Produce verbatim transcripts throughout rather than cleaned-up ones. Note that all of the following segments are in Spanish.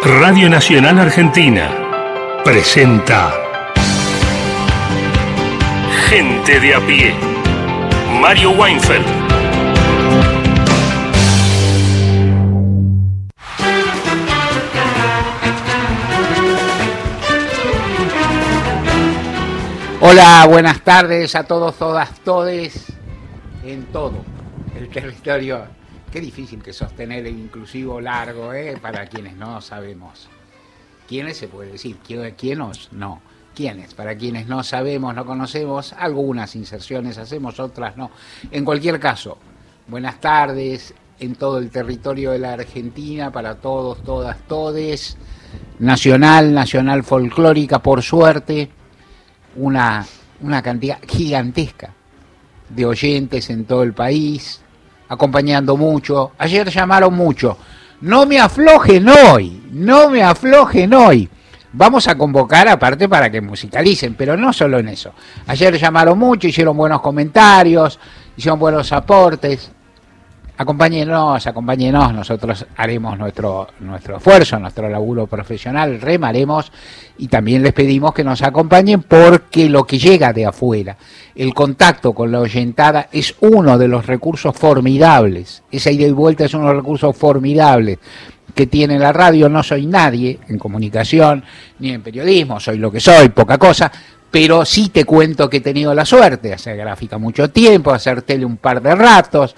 Radio Nacional Argentina presenta Gente de a pie. Mario Weinfeld. Hola, buenas tardes a todos, todas, todes, en todo el territorio. Qué difícil que sostener el inclusivo largo, ¿eh? Para quienes no sabemos. ¿Quiénes se puede decir? ¿Quiénes? No. ¿Quiénes? Para quienes no sabemos, no conocemos, algunas inserciones hacemos, otras no. En cualquier caso, buenas tardes en todo el territorio de la Argentina, para todos, todas, todes. Nacional, nacional folclórica, por suerte. Una, una cantidad gigantesca de oyentes en todo el país, acompañando mucho. Ayer llamaron mucho. No me aflojen hoy, no me aflojen hoy. Vamos a convocar aparte para que musicalicen, pero no solo en eso. Ayer llamaron mucho, hicieron buenos comentarios, hicieron buenos aportes. Acompáñenos, acompáñenos, nosotros haremos nuestro, nuestro esfuerzo, nuestro laburo profesional, remaremos y también les pedimos que nos acompañen porque lo que llega de afuera, el contacto con la oyentada es uno de los recursos formidables, esa ida y vuelta es uno de los recursos formidables que tiene la radio. No soy nadie en comunicación ni en periodismo, soy lo que soy, poca cosa, pero sí te cuento que he tenido la suerte de hacer gráfica mucho tiempo, hacer tele un par de ratos.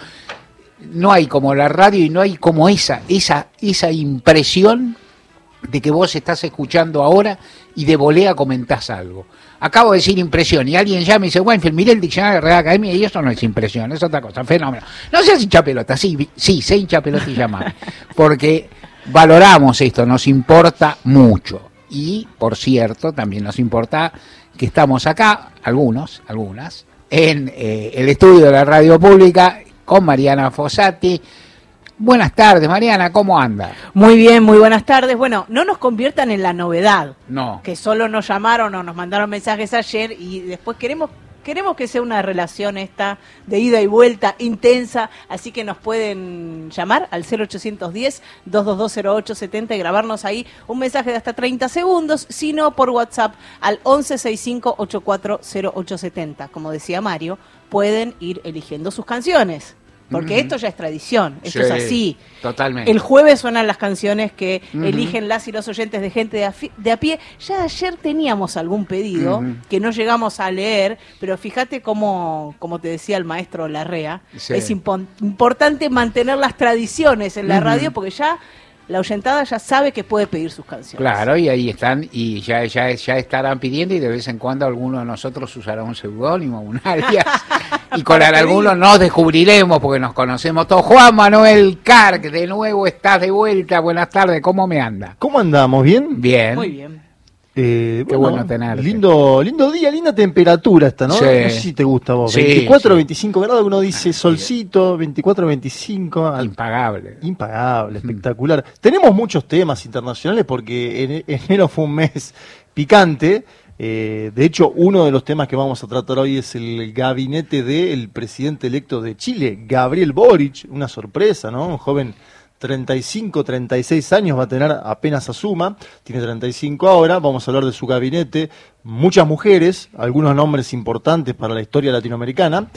No hay como la radio y no hay como esa, esa, esa impresión de que vos estás escuchando ahora y de volea comentás algo. Acabo de decir impresión y alguien ya me dice, Weinfeld, miré el diccionario de Real Academia y eso no es impresión, es otra cosa, fenómeno. No seas hincha pelota, sí, sí, sé hincha pelota y llamar, porque valoramos esto, nos importa mucho. Y, por cierto, también nos importa que estamos acá, algunos, algunas, en eh, el estudio de la radio pública, con Mariana Fossati. Buenas tardes, Mariana, ¿cómo anda? Muy bien, muy buenas tardes. Bueno, no nos conviertan en la novedad. No. Que solo nos llamaron o nos mandaron mensajes ayer y después queremos queremos que sea una relación esta de ida y vuelta intensa, así que nos pueden llamar al cero ochocientos diez, doscientos veintidós, cero ocho setenta y grabarnos ahí un mensaje de hasta treinta segundos, sino por WhatsApp al once sesenta y cinco, ochenta y cuatro, cero ocho setenta. Como decía Mario, pueden ir eligiendo sus canciones, porque uh-huh. esto ya es tradición, esto sí, es así. Totalmente. El jueves suenan las canciones que uh-huh. eligen las y los oyentes de Gente de a, de a pie. Ya ayer teníamos algún pedido uh-huh. que no llegamos a leer, pero fíjate cómo, como te decía el maestro Larrea, sí. es impo- importante mantener las tradiciones en la uh-huh. radio, porque ya la oyentada ya sabe que puede pedir sus canciones. Claro, y ahí están, y ya, ya, ya estarán pidiendo, y de vez en cuando alguno de nosotros usará un seudónimo, un alias, y con algunos nos descubriremos porque nos conocemos todos. Juan Manuel Carc, de nuevo estás de vuelta, buenas tardes, ¿cómo me anda? ¿Cómo andamos? ¿Bien? Bien. Muy bien. Eh, Qué bueno, bueno tenerte. Lindo, lindo día, linda temperatura esta, ¿no? Sí. No sé si te gusta a vos. Sí, veinticuatro, sí. veinticinco grados, uno dice solcito, veinticuatro, veinticinco. Impagable. Impagable, espectacular. Mm. Tenemos muchos temas internacionales porque en, enero fue un mes picante. Eh, de hecho, uno de los temas que vamos a tratar hoy es el gabinete del presidente electo de Chile, Gabriel Boric. Una sorpresa, ¿no? Un joven treinta y cinco, treinta y seis años va a tener, apenas asuma, tiene treinta y cinco ahora. Vamos a hablar de su gabinete, muchas mujeres, algunos nombres importantes para la historia latinoamericana.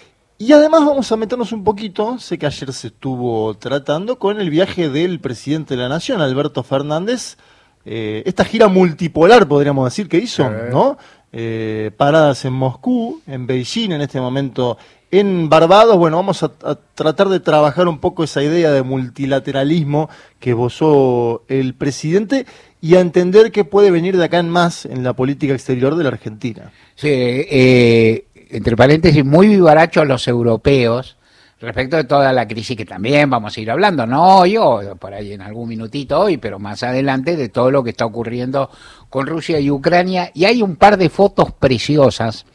Y además vamos a meternos un poquito, sé que ayer se estuvo tratando, con el viaje del presidente de la Nación, Alberto Fernández, eh, esta gira multipolar, podríamos decir, que hizo, eh. ¿no? Eh, paradas en Moscú, en Beijing, en este momento en Barbados. Bueno, vamos a, a tratar de trabajar un poco esa idea de multilateralismo que esbozó el presidente y a entender qué puede venir de acá en más en la política exterior de la Argentina. Sí, eh, entre paréntesis, muy vivarachos los europeos respecto de toda la crisis que también vamos a ir hablando, no hoy o por ahí en algún minutito hoy, pero más adelante, de todo lo que está ocurriendo con Rusia y Ucrania. Y hay un par de fotos preciosas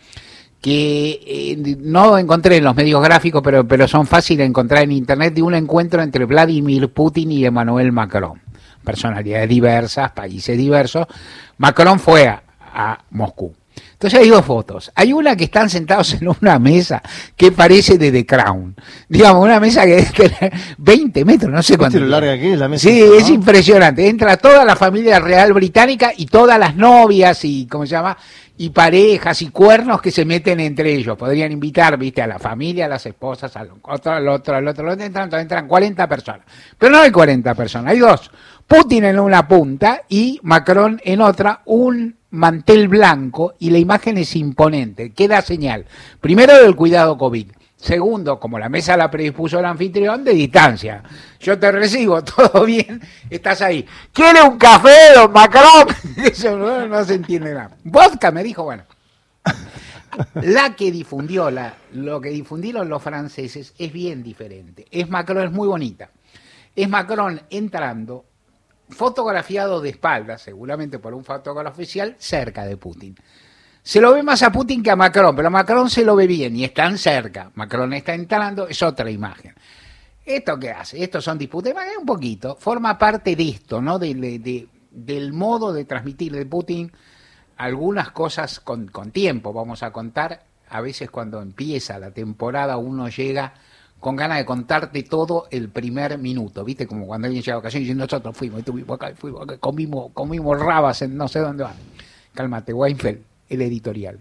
que eh, no encontré en los medios gráficos, pero, pero son fáciles de encontrar en internet, de un encuentro entre Vladimir Putin y Emmanuel Macron. Personalidades diversas, países diversos. Macron fue a, a Moscú. Entonces hay dos fotos. Hay una que están sentados en una mesa que parece de The Crown. Digamos, una mesa que debe tener veinte metros, no sé cuánto. ¿Viste lo larga que es la mesa? Sí, ¿no? es impresionante. Entra toda la familia real británica y todas las novias y, ¿cómo se llama? Y parejas y cuernos que se meten entre ellos. Podrían invitar, viste, a la familia, a las esposas, al otro, al otro, al otro, al otro. Entran, entran cuarenta personas. Pero no hay cuarenta personas, hay dos. Putin en una punta y Macron en otra, un mantel blanco, y la imagen es imponente, que da señal, primero del cuidado COVID, segundo, como la mesa la predispuso el anfitrión, de distancia. Yo te recibo, todo bien, estás ahí. ¿Quiere un café, don Macron? Eso no, no se entiende nada. Vodka, me dijo, bueno. La que difundió, la, lo que difundieron los franceses es bien diferente. Es Macron, es muy bonita. Es Macron entrando, fotografiado de espaldas, seguramente por un fotógrafo oficial, cerca de Putin. Se lo ve más a Putin que a Macron, pero a Macron se lo ve bien y están cerca. Macron está entrando, es otra imagen. ¿Esto qué hace? Estos son disputas, un poquito, forma parte de esto, ¿no? De, de, de, del modo de transmitir de Putin algunas cosas con, con tiempo. Vamos a contar, a veces cuando empieza la temporada uno llega con ganas de contarte todo el primer minuto, ¿viste? Como cuando alguien llega a ocasión y dice, nosotros fuimos, estuvimos acá, fuimos acá, comimos, comimos rabas en no sé dónde van. Cálmate, Weinfeld, el editorial.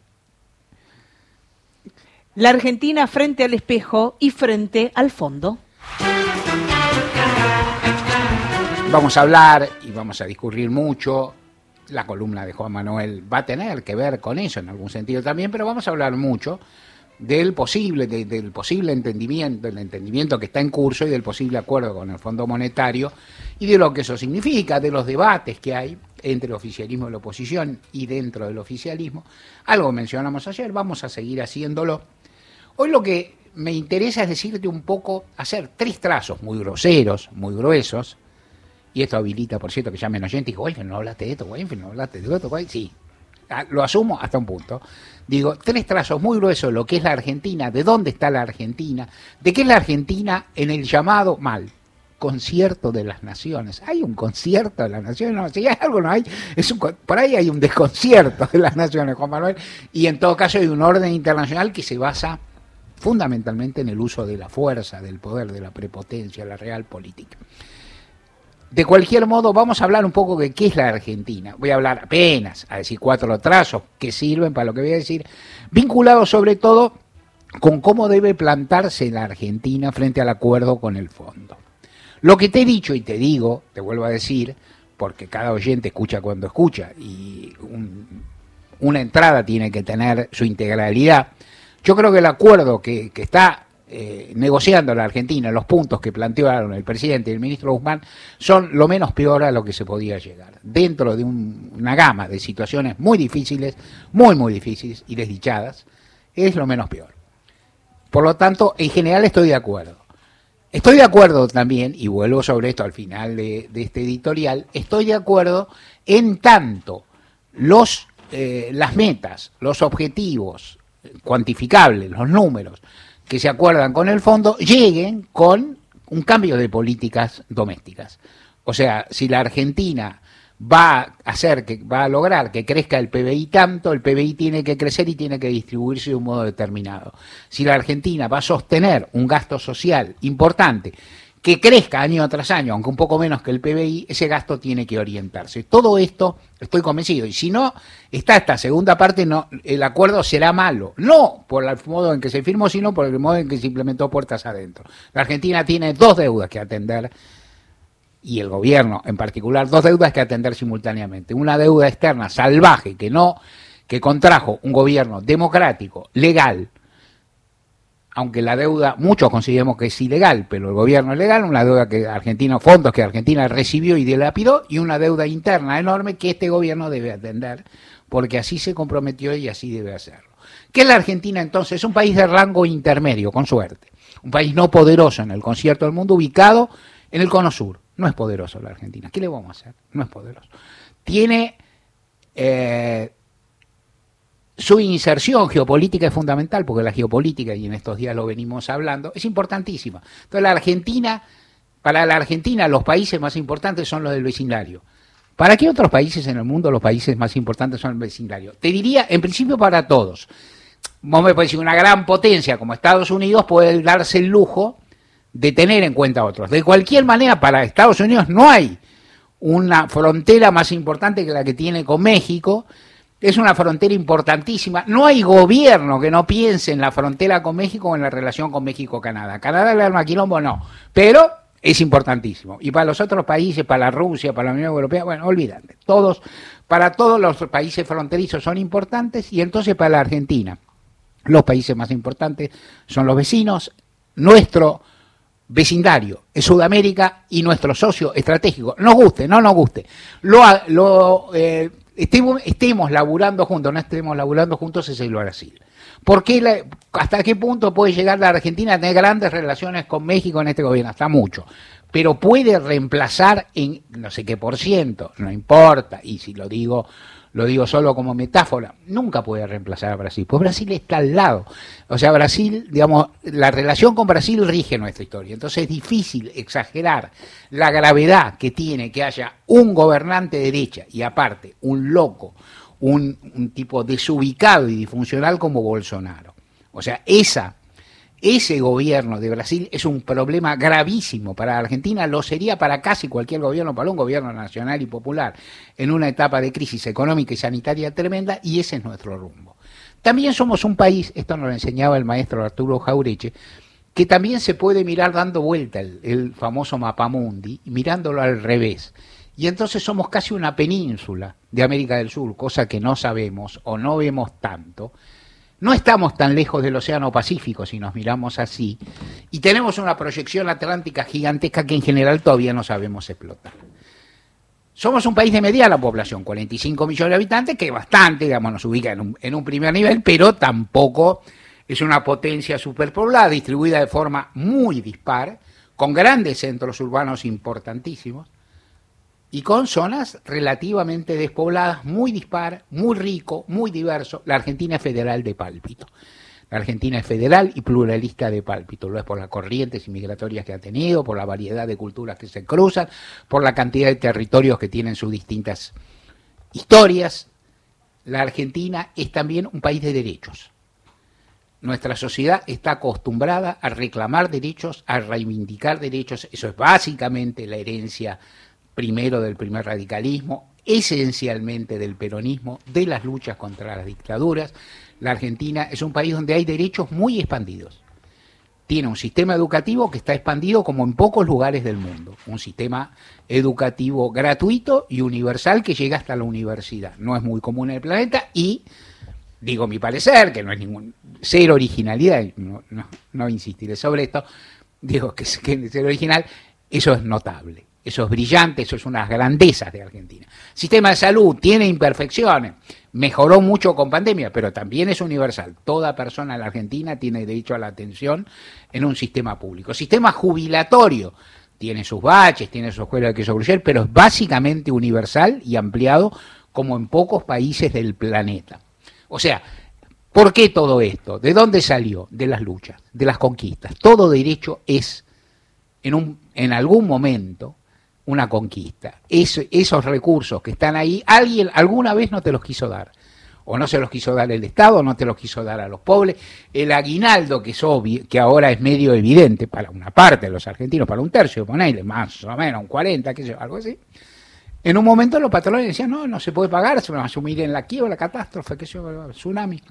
La Argentina frente al espejo y frente al fondo. Vamos a hablar y vamos a discurrir mucho. La columna de Juan Manuel va a tener que ver con eso en algún sentido también, pero vamos a hablar mucho del posible, de, del posible entendimiento, del entendimiento que está en curso y del posible acuerdo con el Fondo Monetario y de lo que eso significa, de los debates que hay entre el oficialismo y la oposición y dentro del oficialismo. Algo mencionamos ayer, vamos a seguir haciéndolo. Hoy lo que me interesa es decirte un poco, hacer tres trazos muy groseros, muy gruesos, y esto habilita, por cierto, que llamen oyentes y digo, Weinfeld, no hablaste de esto, Weinfeld, no hablaste de esto, Weinfeld. Sí, lo asumo hasta un punto. Digo, tres trazos muy gruesos, lo que es la Argentina, de dónde está la Argentina, de qué es la Argentina en el llamado mal concierto de las naciones. ¿Hay un concierto de las naciones? No, si hay algo no hay, es un, por ahí hay un desconcierto de las naciones, Juan Manuel, y en todo caso hay un orden internacional que se basa fundamentalmente en el uso de la fuerza, del poder, de la prepotencia, la real política. De cualquier modo, vamos a hablar un poco de qué es la Argentina. Voy a hablar apenas, a decir cuatro trazos que sirven para lo que voy a decir, vinculados sobre todo con cómo debe plantarse la Argentina frente al acuerdo con el fondo. Lo que te he dicho y te digo, te vuelvo a decir, porque cada oyente escucha cuando escucha y un, una entrada tiene que tener su integralidad. Yo creo que el acuerdo que, que está Eh, negociando la Argentina, los puntos que plantearon el presidente y el ministro Guzmán son lo menos peor a lo que se podía llegar, dentro de un, una gama de situaciones muy difíciles, muy muy difíciles y desdichadas, es lo menos peor. Por lo tanto, en general estoy de acuerdo. Estoy de acuerdo también, y vuelvo sobre esto al final de, de este editorial, estoy de acuerdo en tanto los, eh, las metas, los objetivos cuantificables, los números, que se acuerdan con el fondo, lleguen con un cambio de políticas domésticas. O sea, si la Argentina va a hacer, que va a lograr que crezca el P B I tanto, el P B I tiene que crecer y tiene que distribuirse de un modo determinado. Si la Argentina va a sostener un gasto social importante, que crezca año tras año, aunque un poco menos que el P B I, ese gasto tiene que orientarse. Todo esto estoy convencido. Y si no está esta segunda parte, no, el acuerdo será malo. No por el modo en que se firmó, sino por el modo en que se implementó puertas adentro. La Argentina tiene dos deudas que atender, y el gobierno en particular, dos deudas que atender simultáneamente. Una deuda externa salvaje que no, que contrajo un gobierno democrático, legal, aunque la deuda, muchos consideramos que es ilegal, pero el gobierno es legal, una deuda que Argentina, fondos que Argentina recibió y dilapidó, y una deuda interna enorme que este gobierno debe atender, porque así se comprometió y así debe hacerlo. ¿Qué es la Argentina entonces? Es un país de rango intermedio, con suerte. Un país no poderoso en el concierto del mundo, ubicado en el cono sur. No es poderoso la Argentina. ¿Qué le vamos a hacer? No es poderoso. Tiene... Eh, Su inserción geopolítica es fundamental, porque la geopolítica, y en estos días lo venimos hablando, es importantísima. Entonces la Argentina, para la Argentina los países más importantes son los del vecindario. ¿Para qué otros países en el mundo los países más importantes son el vecindario? Te diría, en principio, para todos. Vos me podés decir, una gran potencia como Estados Unidos puede darse el lujo de tener en cuenta a otros. De cualquier manera, para Estados Unidos no hay una frontera más importante que la que tiene con México. Es una frontera importantísima. No hay gobierno que no piense en la frontera con México o en la relación con México-Canadá. Canadá le arma quilombo, no. Pero es importantísimo. Y para los otros países, para la Rusia, para la Unión Europea, bueno, olvídate. Todos, para todos los países fronterizos son importantes, y entonces para la Argentina, los países más importantes son los vecinos, nuestro vecindario es Sudamérica y nuestro socio estratégico. Nos guste, no nos guste. Lo, lo eh, estemos, estemos laburando juntos, no estemos laburando juntos, es el Brasil. ¿Por qué la, ¿Hasta qué punto puede llegar la Argentina a tener grandes relaciones con México en este gobierno? Hasta mucho. Pero puede reemplazar en no sé qué por ciento, no importa, y si lo digo, lo digo solo como metáfora, nunca puede reemplazar a Brasil, pues Brasil está al lado. O sea, Brasil, digamos, la relación con Brasil rige nuestra historia, entonces es difícil exagerar la gravedad que tiene que haya un gobernante de derecha y aparte un loco, un, un tipo desubicado y disfuncional como Bolsonaro. O sea, esa, ese gobierno de Brasil es un problema gravísimo para la Argentina, lo sería para casi cualquier gobierno, para un gobierno nacional y popular, en una etapa de crisis económica y sanitaria tremenda, y ese es nuestro rumbo. También somos un país, esto nos lo enseñaba el maestro Arturo Jaureche, que también se puede mirar dando vuelta el, el famoso mapamundi, mirándolo al revés. Y entonces somos casi una península de América del Sur, cosa que no sabemos o no vemos tanto. No estamos tan lejos del Océano Pacífico si nos miramos así, y tenemos una proyección atlántica gigantesca que en general todavía no sabemos explotar. Somos un país de mediana población, cuarenta y cinco millones de habitantes, que es bastante, digamos, nos ubica en un, en un primer nivel, pero tampoco es una potencia superpoblada, distribuida de forma muy dispar, con grandes centros urbanos importantísimos, y con zonas relativamente despobladas, muy dispar, muy rico, muy diverso. La Argentina es federal de pálpito. La Argentina es federal y pluralista de pálpito. Lo es por las corrientes inmigratorias que ha tenido, por la variedad de culturas que se cruzan, por la cantidad de territorios que tienen sus distintas historias. La Argentina es también un país de derechos. Nuestra sociedad está acostumbrada a reclamar derechos, a reivindicar derechos. Eso es básicamente la herencia primero del primer radicalismo, esencialmente del peronismo, de las luchas contra las dictaduras. La Argentina es un país donde hay derechos muy expandidos. Tiene un sistema educativo que está expandido como en pocos lugares del mundo. Un sistema educativo gratuito y universal que llega hasta la universidad. No es muy común en el planeta y, digo mi parecer, que no es ningún cero originalidad, no, no, no insistiré sobre esto, digo que, que es ser original, eso es notable. Eso es brillante, eso es unas grandezas de Argentina. Sistema de salud tiene imperfecciones, mejoró mucho con pandemia, pero también es universal. Toda persona en la Argentina tiene derecho a la atención en un sistema público. Sistema jubilatorio tiene sus baches, tiene su escuela de queso Gruyère, pero es básicamente universal y ampliado como en pocos países del planeta. O sea, ¿por qué todo esto? ¿De dónde salió? De las luchas, de las conquistas. Todo derecho es, en, un, en algún momento, una conquista. Es, esos recursos que están ahí, alguien alguna vez no te los quiso dar. O no se los quiso dar el Estado, no te los quiso dar a los pobres. El aguinaldo, que es obvio, que ahora es medio evidente para una parte de los argentinos, para un tercio, ponele, más o menos, un cuarenta, qué sé yo, algo así. En un momento los patrones decían, no, no se puede pagar, se van a asumir en la quiebra, la catástrofe, qué sé yo, tsunami.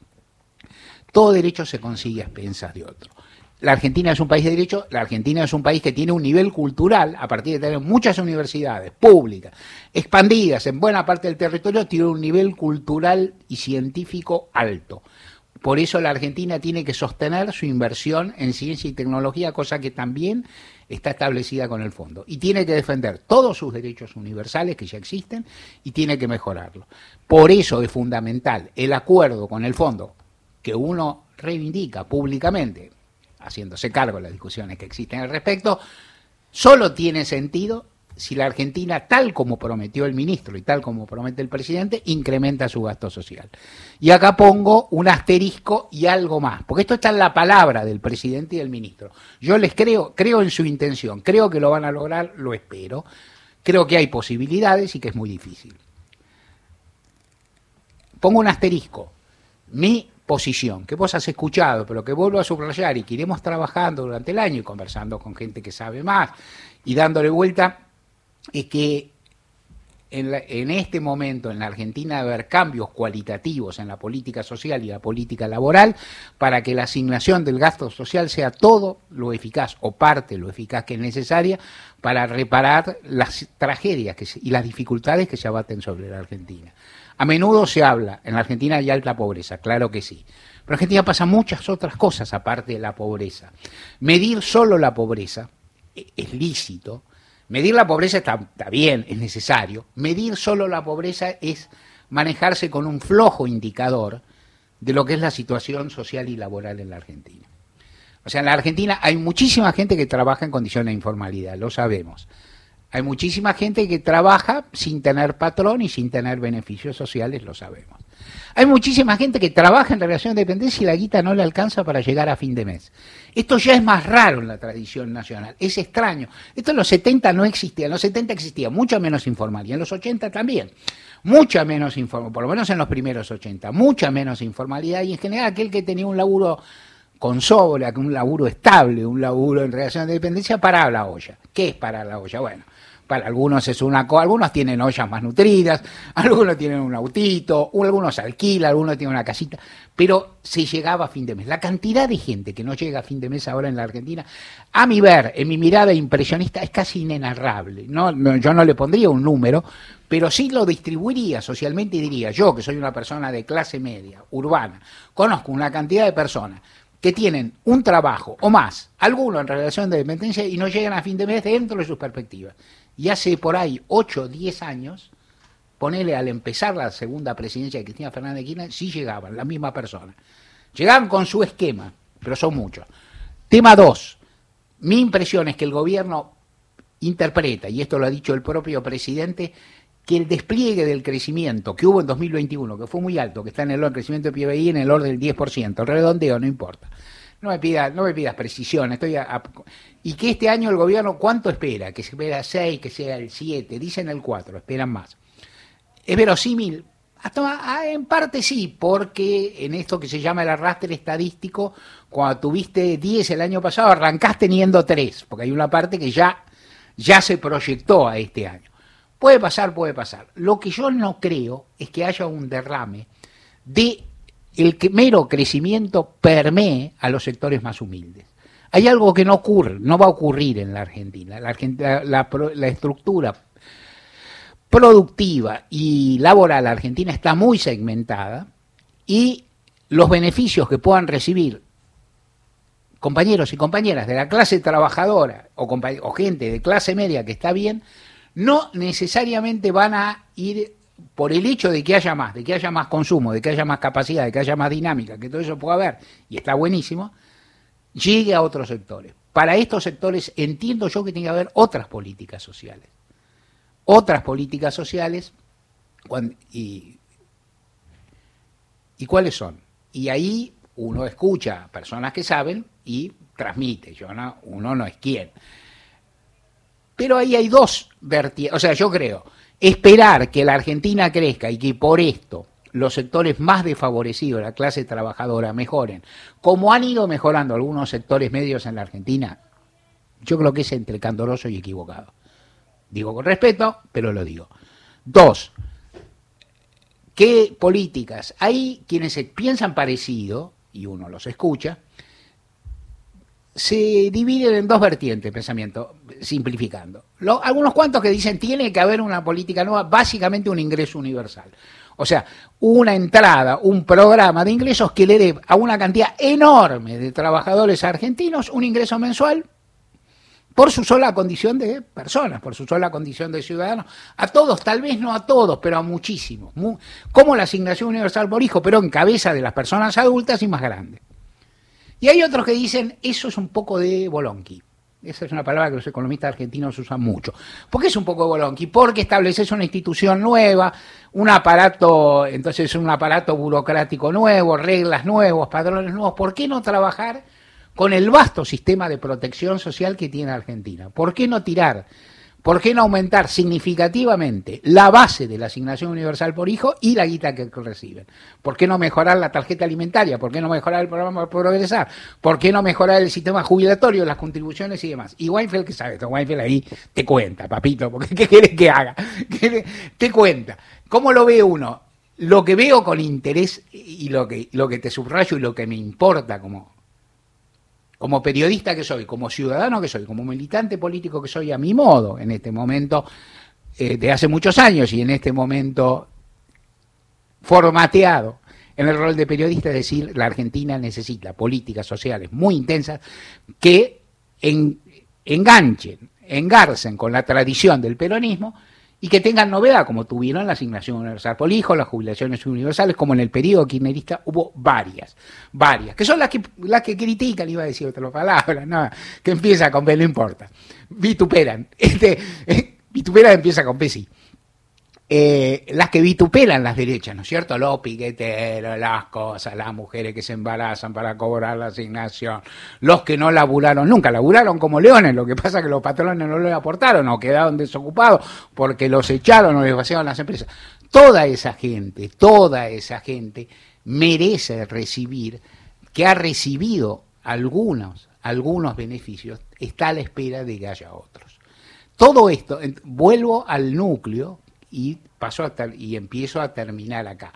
Todo derecho se consigue a expensas de otro. La Argentina es un país de derecho, la Argentina es un país que tiene un nivel cultural, a partir de tener muchas universidades públicas, expandidas en buena parte del territorio, tiene un nivel cultural y científico alto. Por eso la Argentina tiene que sostener su inversión en ciencia y tecnología, cosa que también está establecida con el fondo. Y tiene que defender todos sus derechos universales que ya existen y tiene que mejorarlo. Por eso es fundamental el acuerdo con el fondo que uno reivindica públicamente, haciéndose cargo de las discusiones que existen al respecto, solo tiene sentido si la Argentina, tal como prometió el ministro y tal como promete el presidente, incrementa su gasto social. Y acá pongo un asterisco y algo más, porque esto está en la palabra del presidente y del ministro. Yo les creo, creo en su intención, creo que lo van a lograr, lo espero. Creo que hay posibilidades y que es muy difícil. Pongo un asterisco. Mi posición, que vos has escuchado, pero que vuelvo a subrayar y que iremos trabajando durante el año y conversando con gente que sabe más y dándole vuelta, es que en, la, en este momento en la Argentina debe haber cambios cualitativos en la política social y la política laboral para que la asignación del gasto social sea todo lo eficaz o parte lo eficaz que es necesaria para reparar las tragedias que se, y las dificultades que se abaten sobre la Argentina. A menudo se habla, en la Argentina hay alta pobreza, claro que sí, pero en Argentina pasan muchas otras cosas aparte de la pobreza. Medir solo la pobreza es lícito. Medir la pobreza está, está bien, es necesario. Medir solo la pobreza es manejarse con un flojo indicador de lo que es la situación social y laboral en la Argentina. O sea, en la Argentina hay muchísima gente que trabaja en condiciones de informalidad, lo sabemos. Hay muchísima gente que trabaja sin tener patrón y sin tener beneficios sociales, lo sabemos. Hay muchísima gente que trabaja en relación de dependencia y la guita no le alcanza para llegar a fin de mes. Esto ya es más raro en la tradición nacional, es extraño. Esto en los setenta no existía, en los setenta existía mucha menos informalidad, en los ochenta también, mucha menos informalidad, por lo menos en los primeros ochenta, mucha menos informalidad y en general aquel que tenía un laburo con sobra, un laburo estable, un laburo en relación de dependencia, paraba la olla. ¿Qué es parar la olla? Bueno, para algunos es una cosa, algunos tienen ollas más nutridas, algunos tienen un autito, algunos alquilan, algunos tienen una casita, pero se llegaba a fin de mes. La cantidad de gente que no llega a fin de mes ahora en la Argentina, a mi ver, en mi mirada impresionista, es casi inenarrable. No, no, yo no le pondría un número, pero sí lo distribuiría socialmente y diría, yo que soy una persona de clase media, urbana, conozco una cantidad de personas que tienen un trabajo o más, algunos en relación de dependencia y no llegan a fin de mes dentro de sus perspectivas. Y hace por ahí ocho o diez años, ponele al empezar la segunda presidencia de Cristina Fernández de Kirchner, sí llegaban, la misma persona. Llegaban con su esquema, pero son muchos. Tema dos, mi impresión es que el gobierno interpreta, y esto lo ha dicho el propio presidente, que el despliegue del crecimiento que hubo en dos mil veintiuno, que fue muy alto, que está en el crecimiento de P I B I en el orden del diez por ciento, el redondeo no importa. No me pidas, no me pidas precisión, estoy a, a, y que este año el gobierno, ¿cuánto espera? Que se espera seis, que sea el siete, dicen el cuatro, esperan más. ¿Es verosímil? Hasta, en parte sí, porque en esto que se llama el arrastre estadístico, cuando tuviste diez el año pasado, arrancás teniendo tres, porque hay una parte que ya, ya se proyectó a este año. Puede pasar, puede pasar. Lo que yo no creo es que haya un derrame de el que mero crecimiento permee a los sectores más humildes. Hay algo que no ocurre, no va a ocurrir en la Argentina. La, Argentina, la, la estructura productiva y laboral argentina está muy segmentada y los beneficios que puedan recibir compañeros y compañeras de la clase trabajadora o, o gente de clase media que está bien, no necesariamente van a ir por el hecho de que haya más, de que haya más consumo, de que haya más capacidad, de que haya más dinámica, que todo eso pueda haber, y está buenísimo, llegue a otros sectores. Para estos sectores entiendo yo que tiene que haber otras políticas sociales. Otras políticas sociales, cuando, y, ¿y cuáles son? Y ahí uno escucha a personas que saben y transmite, yo no, uno no es quien. Pero ahí hay dos vertientes, o sea, yo creo, esperar que la Argentina crezca y que por esto los sectores más desfavorecidos, la clase trabajadora, mejoren, como han ido mejorando algunos sectores medios en la Argentina, yo creo que es entre candoroso y equivocado. Digo con respeto, pero lo digo. Dos, ¿qué políticas? Hay quienes se piensan parecido, y uno los escucha, se dividen en dos vertientes, pensamiento, simplificando. Lo, algunos cuantos que dicen tiene que haber una política nueva, básicamente un ingreso universal. O sea, una entrada, un programa de ingresos que le dé a una cantidad enorme de trabajadores argentinos un ingreso mensual por su sola condición de personas, por su sola condición de ciudadanos. A todos, tal vez no a todos, pero a muchísimos. Muy, como la asignación universal por hijo, pero en cabeza de las personas adultas y más grandes. Y hay otros que dicen, eso es un poco de bolonqui. Esa es una palabra que los economistas argentinos usan mucho. ¿Por qué es un poco de bolonqui? Porque estableces una institución nueva, un aparato, entonces un aparato burocrático nuevo, reglas nuevos, patrones nuevos. ¿Por qué no trabajar con el vasto sistema de protección social que tiene Argentina? ¿Por qué no tirar ¿Por qué no aumentar significativamente la base de la asignación universal por hijo y la guita que reciben? ¿Por qué no mejorar la tarjeta alimentaria? ¿Por qué no mejorar el programa Progresar? ¿Por qué no mejorar el sistema jubilatorio, las contribuciones y demás? Y Weinfeld, ¿qué sabe? Weinfeld ahí te cuenta, papito, porque ¿qué quieres que haga? Te cuenta. ¿Cómo lo ve uno? Lo que veo con interés y lo que, lo que te subrayo y lo que me importa como... como periodista que soy, como ciudadano que soy, como militante político que soy a mi modo, en este momento, eh, de hace muchos años y en este momento formateado en el rol de periodista, es decir, la Argentina necesita políticas sociales muy intensas que en, enganchen, engarcen con la tradición del peronismo y que tengan novedad, como tuvieron la asignación universal por hijo, las jubilaciones universales, como en el periodo kirchnerista hubo varias, varias, que son las que las que critican, iba a decir otra palabra, no, que empieza con B, no importa, vituperan, este, eh, vituperan empieza con B, sí. Eh, las que vituperan las derechas, ¿no es cierto? Los piqueteros, las cosas, las mujeres que se embarazan para cobrar la asignación, los que no laburaron nunca, laburaron como leones, lo que pasa es que los patrones no les aportaron o quedaron desocupados porque los echaron o les vaciaron las empresas. Toda esa gente, toda esa gente merece recibir, que ha recibido algunos, algunos beneficios, está a la espera de que haya otros. Todo esto, vuelvo al núcleo, y paso a ter- y empiezo a terminar acá.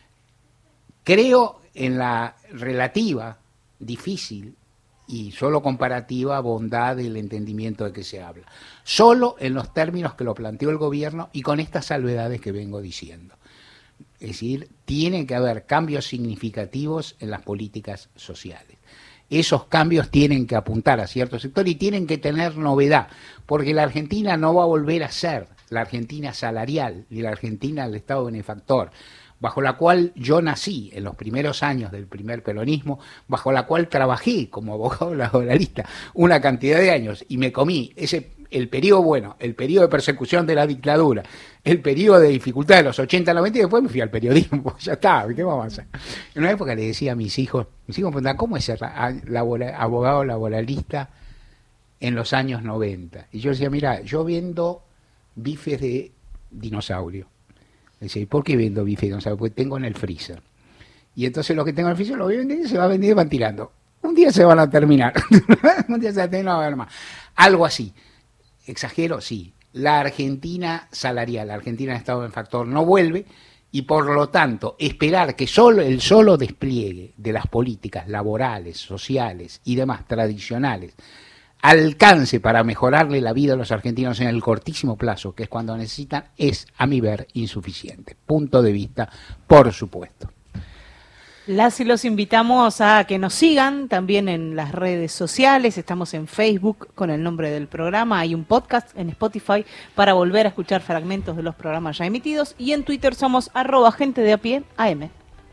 Creo en la relativa, difícil y solo comparativa bondad del entendimiento de que se habla. Solo en los términos que lo planteó el gobierno y con estas salvedades que vengo diciendo. Es decir, tiene que haber cambios significativos en las políticas sociales. Esos cambios tienen que apuntar a cierto sector y tienen que tener novedad, porque la Argentina no va a volver a ser la Argentina salarial ni la Argentina del Estado benefactor, bajo la cual yo nací en los primeros años del primer peronismo, bajo la cual trabajé como abogado laboralista una cantidad de años y me comí ese el periodo bueno, el periodo de persecución de la dictadura, el periodo de dificultad de los ochenta, noventa y después me fui al periodismo, ya está, ¿qué vamos a hacer? En una época le decía a mis hijos, mis hijos me preguntaban, ¿cómo es ser labora, abogado laboralista en los años noventa? Y yo decía, mira, yo vendo bifes de dinosaurio. Dice, ¿y por qué vendo bifes de dinosaurio? Porque tengo en el freezer. Y entonces lo que tengo en el freezer lo voy a vender y se va a vender y van tirando. Un día se van a terminar. Un día se va a terminar, no va a haber más. Algo así. ¿Exagero? Sí. La Argentina salarial, la Argentina de Estado benefactor no vuelve y por lo tanto esperar que solo el solo despliegue de las políticas laborales, sociales y demás tradicionales alcance para mejorarle la vida a los argentinos en el cortísimo plazo, que es cuando necesitan, es, a mi ver, insuficiente. Punto de vista, por supuesto. Las y los invitamos a que nos sigan también en las redes sociales. Estamos en Facebook con el nombre del programa. Hay un podcast en Spotify para volver a escuchar fragmentos de los programas ya emitidos. Y en Twitter somos arroba gente de a pie A M.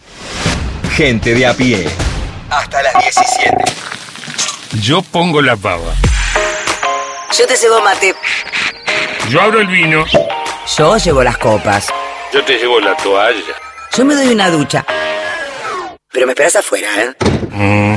Gente de a pie. Hasta las diecisiete. Yo pongo la pava. Yo te cebo mate. Yo abro el vino. Yo llevo las copas. Yo te llevo la toalla. Yo me doy una ducha. Pero me esperas afuera, ¿eh?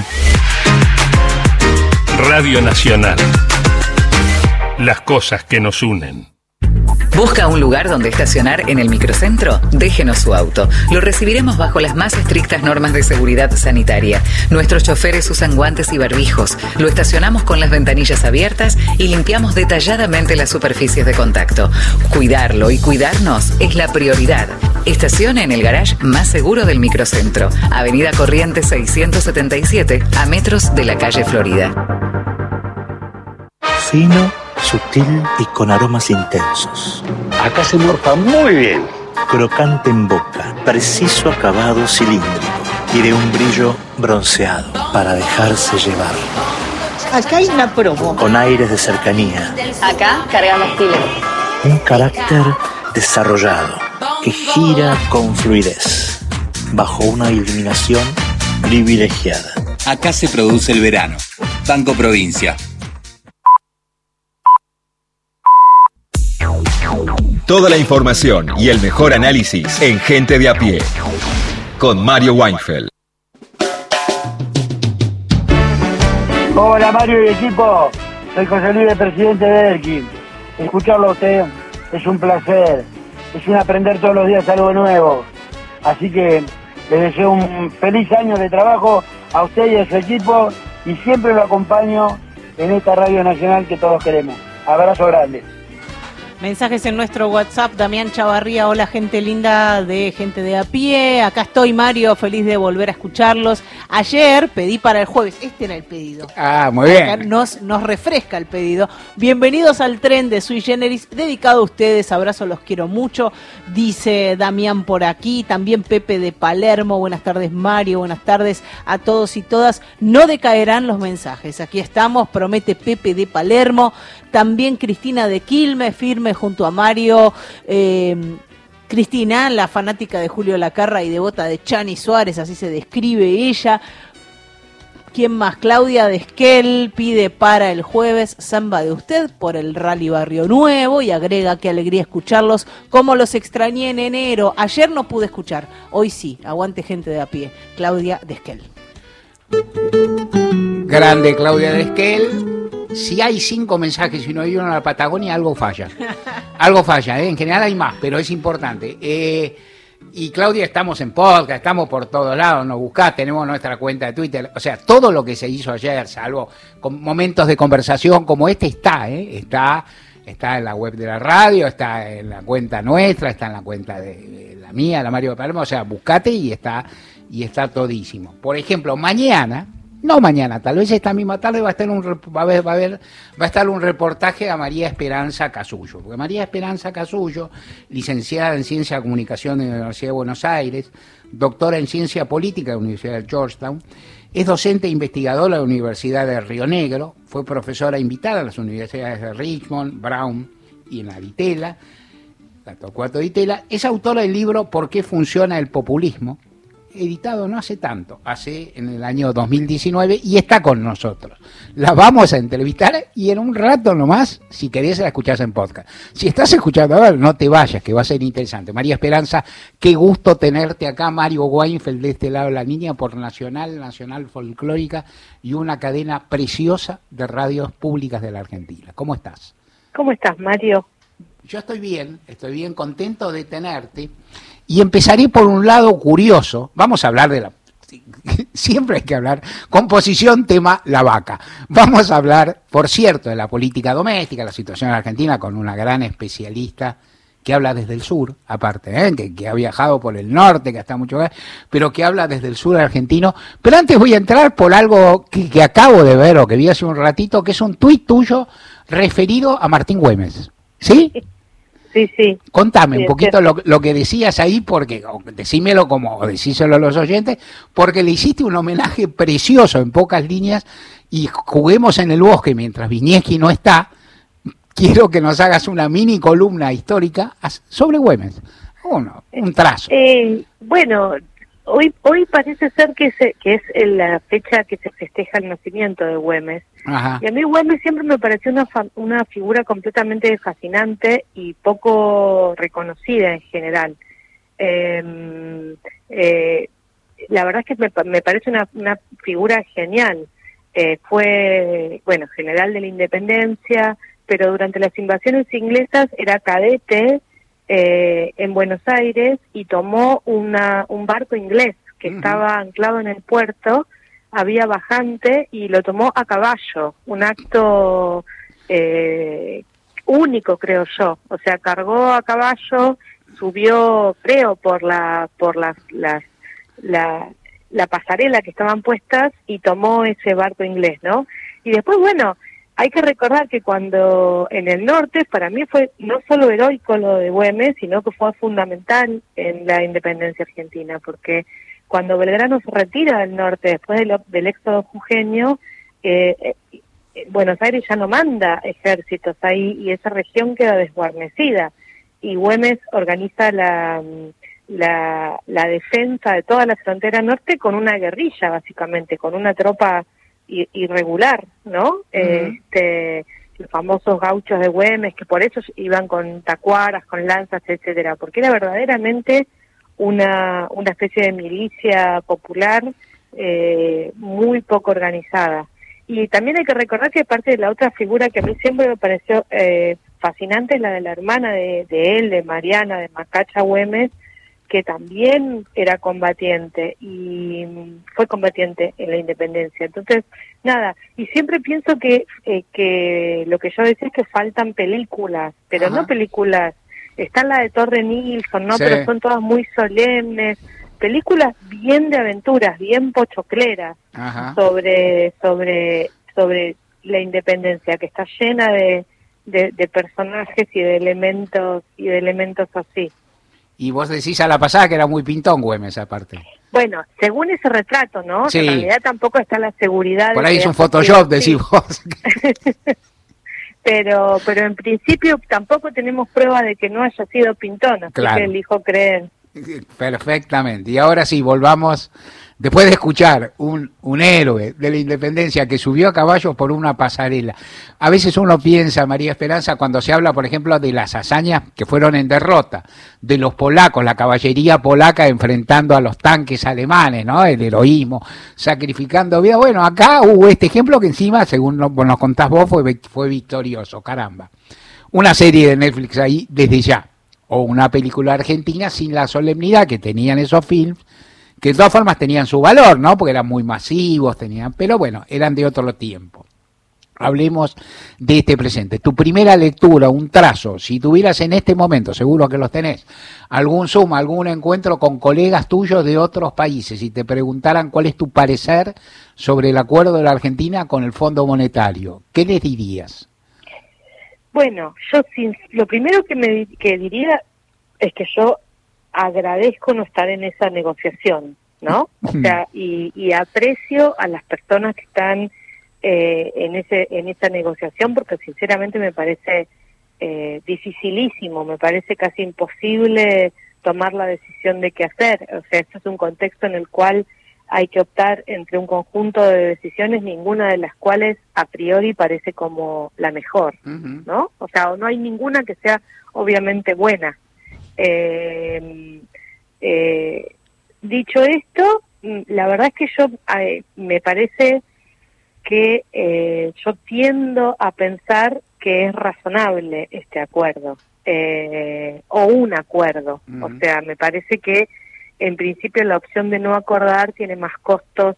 Mm. Radio Nacional. Las cosas que nos unen. ¿Busca un lugar donde estacionar en el microcentro? Déjenos su auto. Lo recibiremos bajo las más estrictas normas de seguridad sanitaria. Nuestros choferes usan guantes y barbijos. Lo estacionamos con las ventanillas abiertas y limpiamos detalladamente las superficies de contacto. Cuidarlo y cuidarnos es la prioridad. Estacione en el garage más seguro del microcentro. Avenida Corrientes seiscientos setenta y siete, a metros de la calle Florida. Fino, sutil y con aromas intensos. Acá se morfa muy bien. Crocante en boca, preciso acabado cilíndrico y de un brillo bronceado para dejarse llevar. Acá hay una promo. Con aires de cercanía. Acá cargamos pilas. Un carácter desarrollado que gira con fluidez bajo una iluminación privilegiada. Acá se produce el verano. Banco Provincia. Toda la información y el mejor análisis en Gente de a pie. Con Mario Weinfeld. Hola Mario y equipo. Soy José Luis, presidente de Erkin. escucharlo a usted es un placer, es un aprender todos los días algo nuevo. Así que les deseo un feliz año de trabajo a usted y a su equipo y siempre lo acompaño en esta radio nacional que todos queremos. Abrazo grande. Mensajes en nuestro WhatsApp, Damián Chavarría, hola gente linda de Gente de a Pie, acá estoy Mario, feliz de volver a escucharlos. Ayer pedí para el jueves, este era el pedido. Ah, muy bien. Acá nos, nos refresca el pedido. Bienvenidos al tren de Sui Generis, dedicado a ustedes, abrazo, los quiero mucho, dice Damián por aquí, también Pepe de Palermo, buenas tardes Mario, buenas tardes a todos y todas, no decaerán los mensajes, aquí estamos, promete Pepe de Palermo, también Cristina de Quilmes, firme junto a Mario, eh, Cristina, la fanática de Julio Lacarra y devota de Chani Suárez, así se describe ella. ¿Quién más? Claudia de Esquel pide para el jueves Samba de Usted por el Rally Barrio Nuevo y agrega qué alegría escucharlos, como los extrañé en enero. Ayer no pude escuchar, hoy sí, aguante Gente de a Pie. Claudia de Esquel. Grande Claudia de Esquel. Si hay cinco mensajes y no hay uno en la Patagonia, algo falla. Algo falla, ¿eh? En general hay más, pero es importante. Eh, y Claudia, estamos en podcast, estamos por todos lados, nos buscás, tenemos nuestra cuenta de Twitter. O sea, todo lo que se hizo ayer, salvo con momentos de conversación como este, está, ¿eh? Está, está en la web de la radio, está en la cuenta nuestra, está en la cuenta de, de la mía, la Mario de Palermo. O sea, buscate y está, y está todísimo. Por ejemplo, mañana... No mañana, tal vez esta misma tarde va a estar un va a haber, va a haber, va a estar un reportaje a María Esperanza Casullo, porque María Esperanza Casullo, licenciada en Ciencia de Comunicación de la Universidad de Buenos Aires, doctora en Ciencia Política de la Universidad de Georgetown, es docente e investigadora de la Universidad de Río Negro, fue profesora invitada a las universidades de Richmond, Brown y en la Ditela, la Torcuato Di Tella, es autora del libro ¿Por qué funciona el populismo?, editado no hace tanto, hace en el año dos mil diecinueve, y está con nosotros. La vamos a entrevistar y en un rato nomás, si querés, la escuchás en podcast. Si estás escuchando ahora, no te vayas, que va a ser interesante. María Esperanza, qué gusto tenerte acá. Mario Weinfeld de este lado, la niña por Nacional, Nacional Folclórica y una cadena preciosa de radios públicas de la Argentina. ¿Cómo estás? ¿Cómo estás, Mario? Yo estoy bien, estoy bien contento de tenerte. Y empezaré por un lado curioso. Vamos a hablar de la... Siempre hay que hablar. Composición, tema, la vaca. Vamos a hablar, por cierto, de la política doméstica, la situación en Argentina, con una gran especialista que habla desde el sur, aparte, ¿eh? que, que ha viajado por el norte, que está mucho, pero que habla desde el sur argentino. Pero antes voy a entrar por algo que, que acabo de ver, o que vi hace un ratito, que es un tuit tuyo referido a Martín Güemes. ¿Sí? Sí, sí. Contame sí, un poquito lo, lo que decías ahí, porque decímelo como, o decíselo a los oyentes, porque le hiciste un homenaje precioso en pocas líneas, y juguemos en el bosque mientras Vinieski no está. Quiero que nos hagas una mini columna histórica sobre Güemes. Uno, un trazo. Eh, bueno, hoy hoy parece ser que, se, que es la fecha que se festeja el nacimiento de Güemes. Ajá. Y a mí Güemes siempre me pareció una, fa una figura completamente fascinante y poco reconocida en general. Eh, eh, la verdad es que me, me parece una, una figura genial. Eh, fue, bueno, general de la Independencia, pero durante las invasiones inglesas era cadete eh, en Buenos Aires y tomó una, un barco inglés que uh-huh. estaba anclado en el puerto. Había bajante y lo tomó a caballo, un acto eh, único, creo yo. O sea, cargó a caballo, subió, creo, por la por las, las la, la pasarela que estaban puestas y tomó ese barco inglés, ¿no? Y después, bueno, hay que recordar que cuando en el norte, para mí fue no solo heroico lo de Güemes, sino que fue fundamental en la independencia argentina, porque cuando Belgrano se retira del norte después del, del éxodo jujeño, eh, eh, Buenos Aires ya no manda ejércitos ahí y esa región queda desguarnecida. Y Güemes organiza la, la, la defensa de toda la frontera norte con una guerrilla, básicamente, con una tropa irregular, ¿no? Uh-huh. Este, los famosos gauchos de Güemes, que por eso iban con tacuaras, con lanzas, etcétera, porque era verdaderamente una una especie de milicia popular eh, muy poco organizada. Y también hay que recordar que parte de la otra figura que a mí siempre me pareció eh, fascinante es la de la hermana de, de él, de Mariana, de Macacha Güemes, que también era combatiente y fue combatiente en la independencia. Entonces, nada, y siempre pienso que eh, que lo que yo decía es que faltan películas, pero Ajá. no películas, está la de Torre Nilsson, ¿no? Sí. Pero son todas muy solemnes, películas bien de aventuras, bien pochocleras, Ajá. sobre sobre sobre la independencia, que está llena de, de, de personajes y de elementos y de elementos así. Y vos decís a la pasada que era muy pintón Güemes, aparte. Bueno, según ese retrato, ¿no? Sí. En realidad tampoco está la seguridad. Por ahí de es un Photoshop, decís vos. pero pero en principio tampoco tenemos prueba de que no haya sido pintón, así claro. que elijo creer. Perfectamente. Y ahora sí, volvamos, después de escuchar un, un héroe de la independencia que subió a caballo por una pasarela. A veces uno piensa, María Esperanza, cuando se habla, por ejemplo, de las hazañas que fueron en derrota, de los polacos, la caballería polaca enfrentando a los tanques alemanes, ¿no? El heroísmo, sacrificando vida. Bueno, acá hubo este ejemplo que encima, según nos contás vos, fue, fue victorioso, caramba. Una serie de Netflix ahí desde ya. O una película argentina sin la solemnidad que tenían esos films, que de todas formas tenían su valor, ¿no? Porque eran muy masivos, tenían, pero bueno, eran de otro tiempo. Hablemos de este presente. Tu primera lectura, un trazo, si tuvieras en este momento, seguro que los tenés, algún Zoom, algún encuentro con colegas tuyos de otros países y te preguntaran cuál es tu parecer sobre el acuerdo de la Argentina con el Fondo Monetario, ¿qué les dirías? Bueno, yo sin, lo primero que me que diría es que yo agradezco no estar en esa negociación, ¿no? O sea, y, y aprecio a las personas que están eh, en ese en esa negociación, porque sinceramente me parece eh, dificilísimo, me parece casi imposible tomar la decisión de qué hacer. O sea, esto es un contexto en el cual hay que optar entre un conjunto de decisiones, ninguna de las cuales a priori parece como la mejor, uh-huh. ¿no? O sea, no hay ninguna que sea obviamente buena. Eh, eh, dicho esto, la verdad es que yo eh, me parece que eh, yo tiendo a pensar que es razonable este acuerdo, eh, o un acuerdo. Uh-huh. O sea, me parece que en principio la opción de no acordar tiene más costos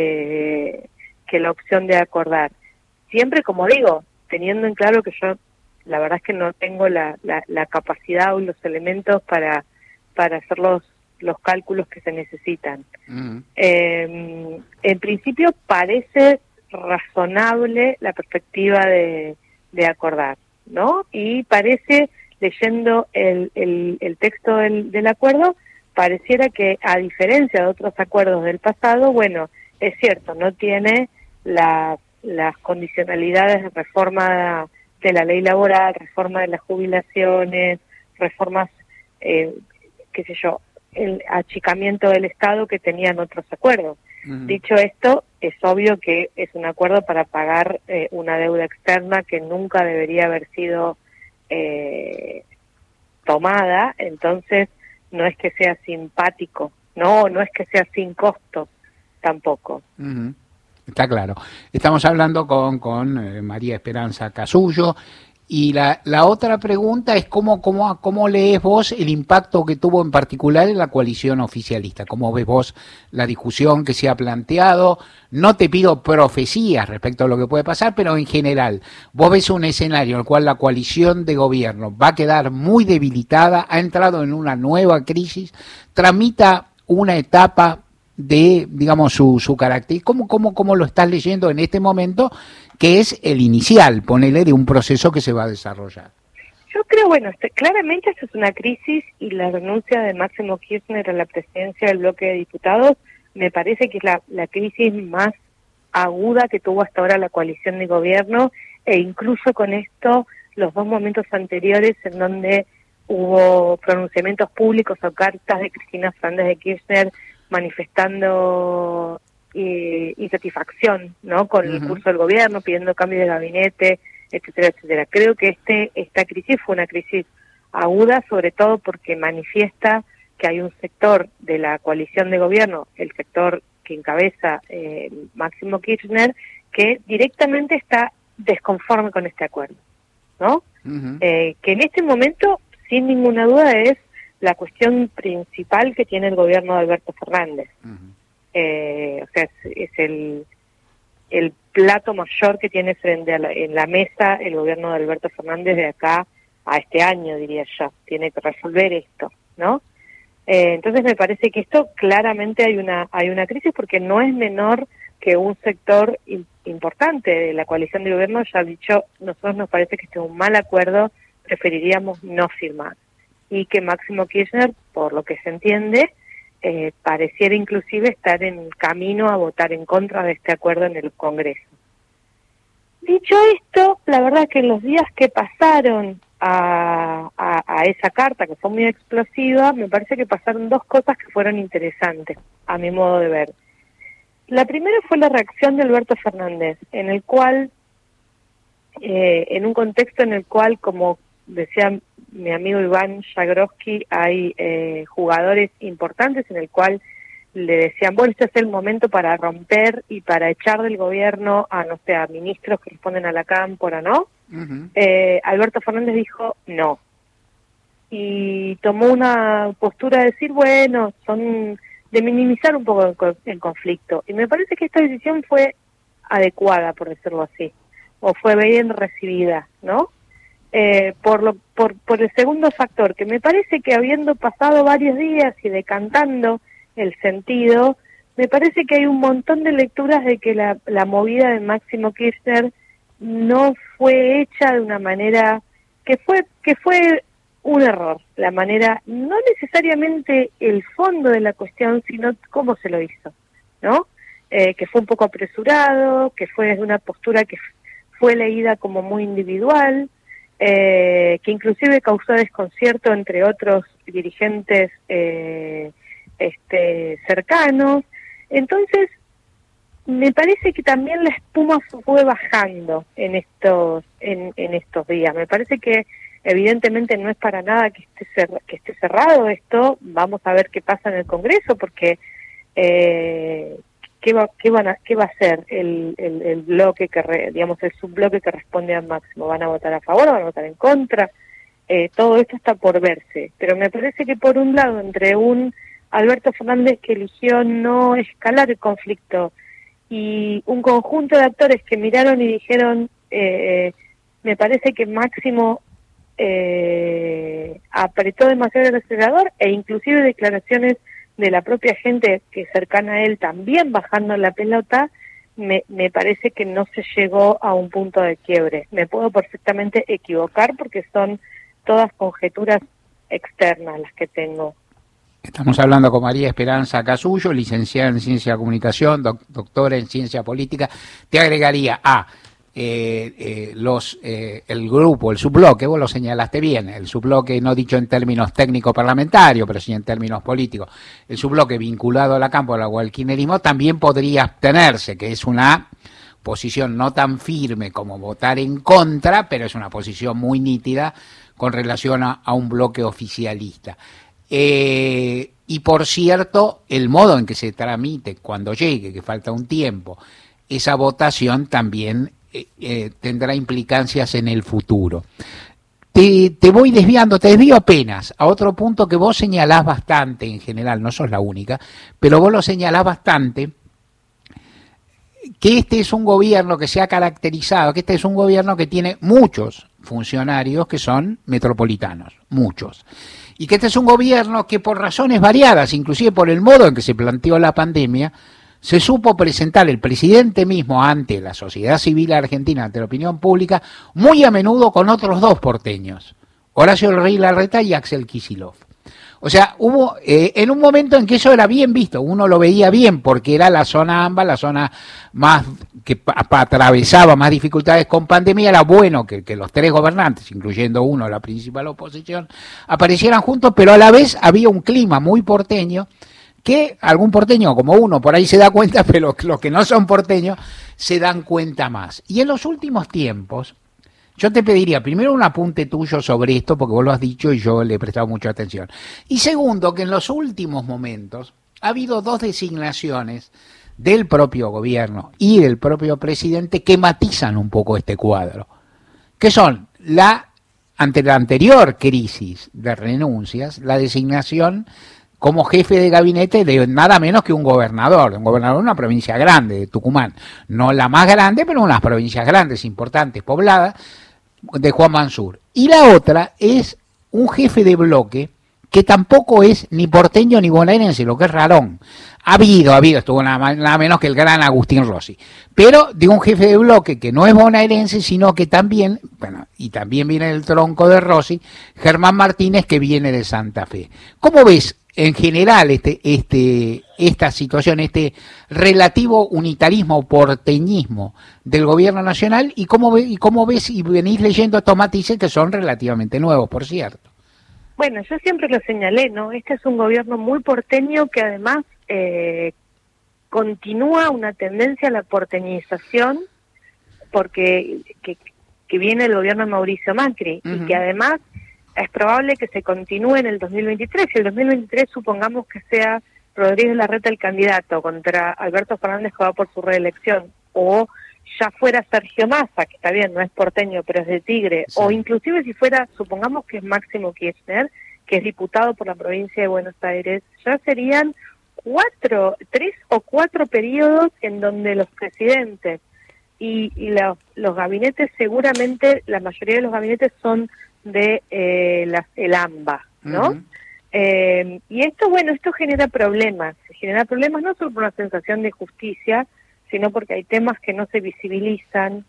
que, que la opción de acordar. Siempre, como digo, teniendo en claro que yo, la verdad es que no tengo la, la, la capacidad o los elementos para, para hacer los, los cálculos que se necesitan. Uh-huh. Eh, en principio parece razonable la perspectiva de, de acordar, ¿no? Y parece, leyendo el, el, el texto del, del acuerdo, pareciera que, a diferencia de otros acuerdos del pasado, bueno, es cierto, no tiene las, las condicionalidades de reforma de la ley laboral, reforma de las jubilaciones, reformas, eh, qué sé yo, el achicamiento del Estado que tenían otros acuerdos. Uh-huh. Dicho esto, es obvio que es un acuerdo para pagar eh, una deuda externa que nunca debería haber sido eh, tomada, entonces no es que sea simpático, no, no es que sea sin costo tampoco. Uh-huh. Está claro. Estamos hablando con, con eh, María Esperanza Casullo, y la, la otra pregunta es cómo, cómo, cómo lees vos el impacto que tuvo en particular en la coalición oficialista, cómo ves vos la discusión que se ha planteado. No te pido profecías respecto a lo que puede pasar, pero en general, vos ves un escenario en el cual la coalición de gobierno va a quedar muy debilitada, ha entrado en una nueva crisis, tramita una etapa de, digamos, su, su carácter. ¿Cómo, cómo, ¿Cómo lo estás leyendo en este momento, que es el inicial, ponele, de un proceso que se va a desarrollar? Yo creo, bueno, este, claramente esto es una crisis, y la renuncia de Máximo Kirchner a la presidencia del bloque de diputados me parece que es la, la crisis más aguda que tuvo hasta ahora la coalición de gobierno, e incluso con esto los dos momentos anteriores en donde hubo pronunciamientos públicos o cartas de Cristina Fernández de Kirchner manifestando eh, insatisfacción, ¿no?, con uh-huh. el curso del gobierno, pidiendo cambio de gabinete, etcétera, etcétera. Creo que este esta crisis fue una crisis aguda, sobre todo porque manifiesta que hay un sector de la coalición de gobierno, el sector que encabeza eh, Máximo Kirchner, que directamente está desconforme con este acuerdo. ¿no? Uh-huh. Eh, que en este momento, sin ninguna duda, es la cuestión principal que tiene el gobierno de Alberto Fernández. Uh-huh. Eh, o sea, es, es el, el plato mayor que tiene frente a la, en la mesa el gobierno de Alberto Fernández de acá a este año, diría yo. Tiene que resolver esto, ¿no? Eh, entonces me parece que esto claramente hay una hay una crisis, porque no es menor que un sector in, importante de la coalición de gobierno ya ha dicho: nosotros nos parece que este es un mal acuerdo, preferiríamos no firmar. Y que Máximo Kirchner, por lo que se entiende, eh, pareciera inclusive estar en camino a votar en contra de este acuerdo en el Congreso. Dicho esto, la verdad que en los días que pasaron A, a, a esa carta, que fue muy explosiva, me parece que pasaron dos cosas que fueron interesantes, a mi modo de ver. La primera fue la reacción de Alberto Fernández, en el cual, eh, en un contexto en el cual, como decía mi amigo Iván Jagroski, hay eh, jugadores importantes en el cual le decían: bueno, este es el momento para romper y para echar del gobierno a, no sé, a ministros que responden a la cámpora, ¿no? Uh-huh. Eh, Alberto Fernández dijo no, y tomó una postura de decir, bueno, son de minimizar un poco el, el conflicto, y me parece que esta decisión fue adecuada, por decirlo así, o fue bien recibida, ¿no? Eh, por, lo, por, por el segundo factor, que me parece que habiendo pasado varios días y decantando el sentido, me parece que hay un montón de lecturas de que la, la movida de Máximo Kirchner no fue hecha de una manera que fue que fue un error, la manera, no necesariamente el fondo de la cuestión, sino cómo se lo hizo, ¿no? Eh, que fue un poco apresurado, que fue desde una postura que fue leída como muy individual, eh, que inclusive causó desconcierto entre otros dirigentes eh, este, cercanos. Entonces, me parece que también la espuma fue bajando en estos en, en estos días. Me parece que evidentemente no es para nada que esté cer- que esté cerrado esto. Vamos a ver qué pasa en el Congreso, porque eh, qué va qué van a, qué va a hacer el, el, el bloque que re, digamos el subbloque que responde a Máximo. ¿Van a votar a favor o van a votar en contra? Eh, todo esto está por verse. Pero me parece que por un lado, entre un Alberto Fernández que eligió no escalar el conflicto y un conjunto de actores que miraron y dijeron, eh, me parece que Máximo eh, apretó demasiado el acelerador, e inclusive declaraciones de la propia gente que es cercana a él también bajando la pelota, me, me parece que no se llegó a un punto de quiebre. Me puedo perfectamente equivocar porque son todas conjeturas externas las que tengo. Estamos hablando con María Esperanza Casullo, licenciada en Ciencia de Comunicación, doc- doctora en Ciencia Política. Te agregaría a eh, eh, los eh, el grupo, el subbloque, vos lo señalaste bien, el subbloque no dicho en términos técnico-parlamentarios, pero sí en términos políticos, el subbloque vinculado a la cámpora o al kirchnerismo también podría abstenerse, que es una posición no tan firme como votar en contra, pero es una posición muy nítida con relación a, a un bloque oficialista. Eh, y por cierto, el modo en que se tramite cuando llegue, que falta un tiempo, esa votación también eh, eh, tendrá implicancias en el futuro. Te, te voy desviando, te desvío apenas a otro punto que vos señalás bastante en general, no sos la única, pero vos lo señalás bastante, que este es un gobierno que se ha caracterizado, que este es un gobierno que tiene muchos funcionarios que son metropolitanos, muchos. Y que este es un gobierno que por razones variadas, inclusive por el modo en que se planteó la pandemia, se supo presentar el presidente mismo ante la sociedad civil argentina, ante la opinión pública, muy a menudo con otros dos porteños, Horacio Rey Larreta y Axel Kicillof. O sea, hubo eh, en un momento en que eso era bien visto, uno lo veía bien porque era la zona AMBA, la zona más que pa- pa- atravesaba más dificultades con pandemia, era bueno que, que los tres gobernantes, incluyendo uno, la principal oposición, aparecieran juntos, pero a la vez había un clima muy porteño que algún porteño como uno por ahí se da cuenta, pero los que no son porteños se dan cuenta más. Y en los últimos tiempos, yo te pediría primero un apunte tuyo sobre esto, porque vos lo has dicho y yo le he prestado mucha atención. Y segundo, que en los últimos momentos ha habido dos designaciones del propio gobierno y del propio presidente que matizan un poco este cuadro, que son la ante la anterior crisis de renuncias, la designación como jefe de gabinete de nada menos que un gobernador, un gobernador de una provincia grande, de Tucumán, no la más grande, pero unas provincias grandes, importantes, pobladas, de Juan Mansur. Y la otra es un jefe de bloque que tampoco es ni porteño ni bonaerense, lo que es rarón. Ha habido, ha habido, estuvo nada, nada menos que el gran Agustín Rossi, pero de un jefe de bloque que no es bonaerense, sino que también, bueno, y también viene del tronco de Rossi, Germán Martínez, que viene de Santa Fe. ¿Cómo ves en general este, este, esta situación, este relativo unitarismo o porteñismo del gobierno nacional, y cómo, ve, y cómo ves y venís leyendo estos matices que son relativamente nuevos, por cierto? Bueno, yo siempre lo señalé, ¿no? Este es un gobierno muy porteño que además eh, continúa una tendencia a la porteñización, porque que, que viene el gobierno de Mauricio Macri, uh-huh. y que además es probable que se continúe en el dos mil veintitrés. Si el dos mil veintitrés supongamos que sea Rodríguez Larreta el candidato contra Alberto Fernández, que va por su reelección, o ya fuera Sergio Massa, que está bien, no es porteño, pero es de Tigre, sí. o inclusive si fuera, supongamos que es Máximo Kirchner, que es diputado por la provincia de Buenos Aires, ya serían cuatro, tres o cuatro periodos en donde los presidentes y, y los, los gabinetes, seguramente la mayoría de los gabinetes son de eh, las, el AMBA, ¿no? Uh-huh. Eh, y esto, bueno, esto genera problemas, genera problemas no solo por una sensación de justicia, sino porque hay temas que no se visibilizan,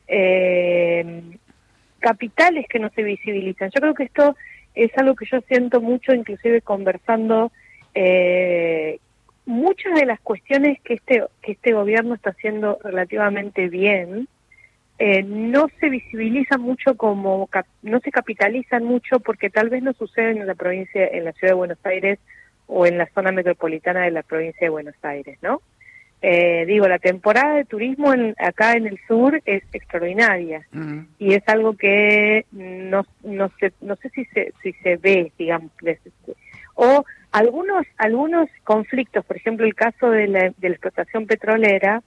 eh, capitales que no se visibilizan. Yo creo que esto es algo que yo siento mucho, inclusive conversando, eh, muchas de las cuestiones que este, que este gobierno está haciendo relativamente bien, eh, no se visibilizan mucho como, cap, no se capitalizan mucho porque tal vez no suceden en la provincia, en la ciudad de Buenos Aires o en la zona metropolitana de la provincia de Buenos Aires, ¿no? Eh, digo, la temporada de turismo en, acá en el sur es extraordinaria, uh-huh. y es algo que no, no sé, no sé si se, si se ve, digamos, o algunos, algunos conflictos, por ejemplo el caso de la, de la explotación petrolera,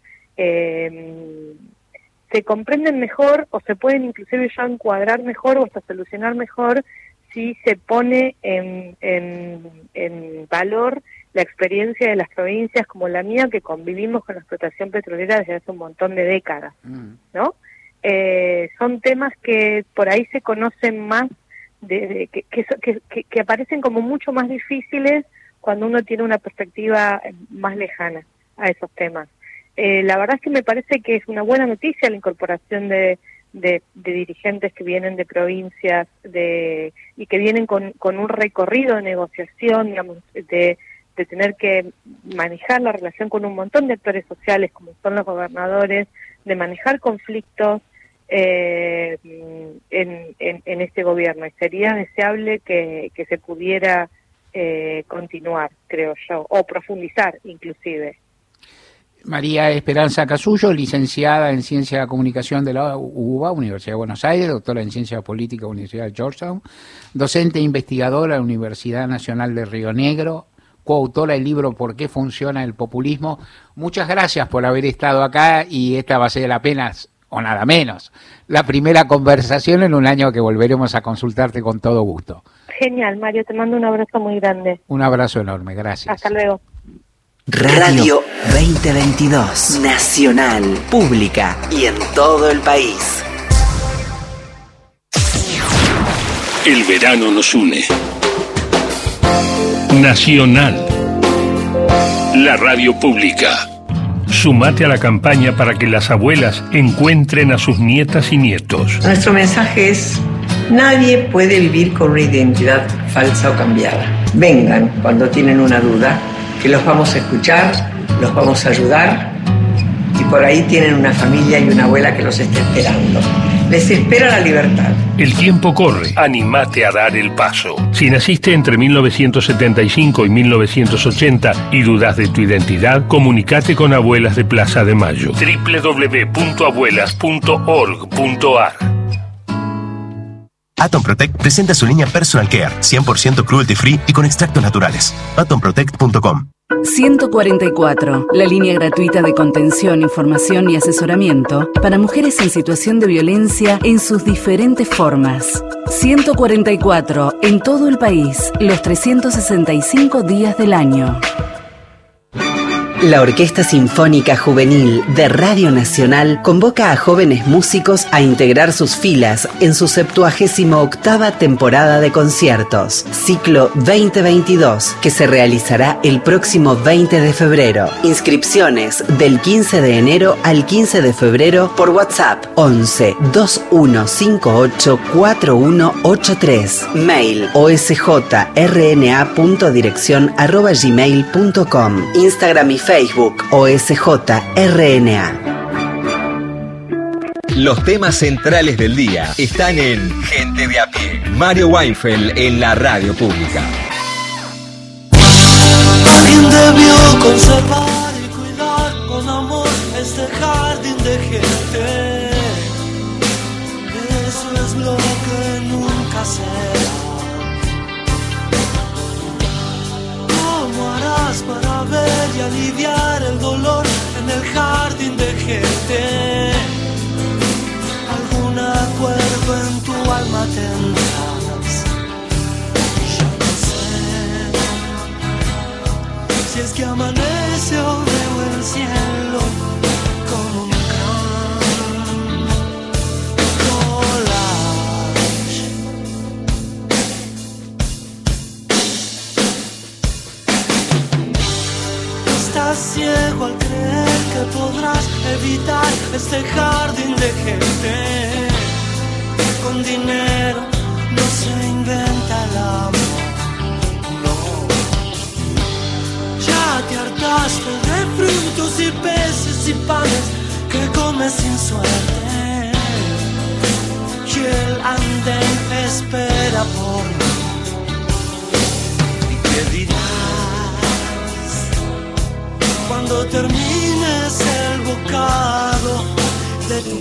eh, se comprenden mejor o se pueden inclusive ya encuadrar mejor o hasta solucionar mejor si se pone en, en, en valor la experiencia de las provincias como la mía, que convivimos con la explotación petrolera desde hace un montón de décadas, ¿no? Eh, son temas que por ahí se conocen más, de, de, que, que, que, que aparecen como mucho más difíciles cuando uno tiene una perspectiva más lejana a esos temas. Eh, la verdad es que me parece que es una buena noticia la incorporación de, de, de dirigentes que vienen de provincias de y que vienen con, con un recorrido de negociación, digamos, de de tener que manejar la relación con un montón de actores sociales como son los gobernadores, de manejar conflictos eh, en, en, en este gobierno. Y sería deseable que, que se pudiera eh, continuar, creo yo, o profundizar inclusive. María Esperanza Casullo, licenciada en Ciencia de la Comunicación de la U B A, Universidad de Buenos Aires, doctora en Ciencia Política, Universidad de Georgetown, docente e investigadora de la Universidad Nacional de Río Negro, coautora del libro ¿Por qué funciona el populismo? Muchas gracias por haber estado acá, y esta va a ser apenas, o nada menos, la primera conversación en un año que volveremos a consultarte con todo gusto. Genial, Mario, te mando un abrazo muy grande. Un abrazo enorme, gracias. Hasta luego. Radio veinte veintidós, nacional, pública y en todo el país. El verano nos une. Nacional, la radio pública. Sumate a la campaña para que las abuelas encuentren a sus nietas y nietos. Nuestro mensaje es: nadie puede vivir con una identidad falsa o cambiada. Vengan cuando tienen una duda, que los vamos a escuchar, los vamos a ayudar, y por ahí tienen una familia y una abuela que los está esperando. Les espera la libertad. El tiempo corre. Animate a dar el paso. Si naciste entre mil novecientos setenta y cinco y mil novecientos ochenta y dudas de tu identidad, comunicate con Abuelas de Plaza de Mayo. doble u doble u doble u punto abuelas punto org punto a r. Atom Protect presenta su línea Personal Care, cien por ciento cruelty free y con extractos naturales. atom protect punto com. ciento cuarenta y cuatro, la línea gratuita de contención, información y asesoramiento para mujeres en situación de violencia en sus diferentes formas. ciento cuarenta y cuatro, en todo el país, los trescientos sesenta y cinco días del año. La Orquesta Sinfónica Juvenil de Radio Nacional convoca a jóvenes músicos a integrar sus filas en su septuagésima octava temporada de conciertos, ciclo veinte veintidós, que se realizará el próximo veinte de febrero. Inscripciones del quince de enero al quince de febrero por WhatsApp once, veintiuno cincuenta y ocho, cuarenta y uno ochenta y tres. Mail osjrna.dirección arroba gmail punto com. Instagram y Facebook O S J R N A. Los temas centrales del día están en Gente de a pie. Mario Weinfeld en la radio pública. Alguien debió conservar y cuidar con amor este jardín de gente. Eso es lo que nunca será. ¿Cómo harás para ver y aliviar el dolor en el jardín de gente? Algún acuerdo en tu alma tendrás. Ya no sé si es que amanece o veo el cielo como un ciego al creer que podrás evitar este jardín de gente. Con dinero no se inventa el amor, no. Ya te hartaste de frutos y peces y panes que comes sin suerte. Y el andén espera por mí. ¿Y qué dirás cuando termines el bocado de tu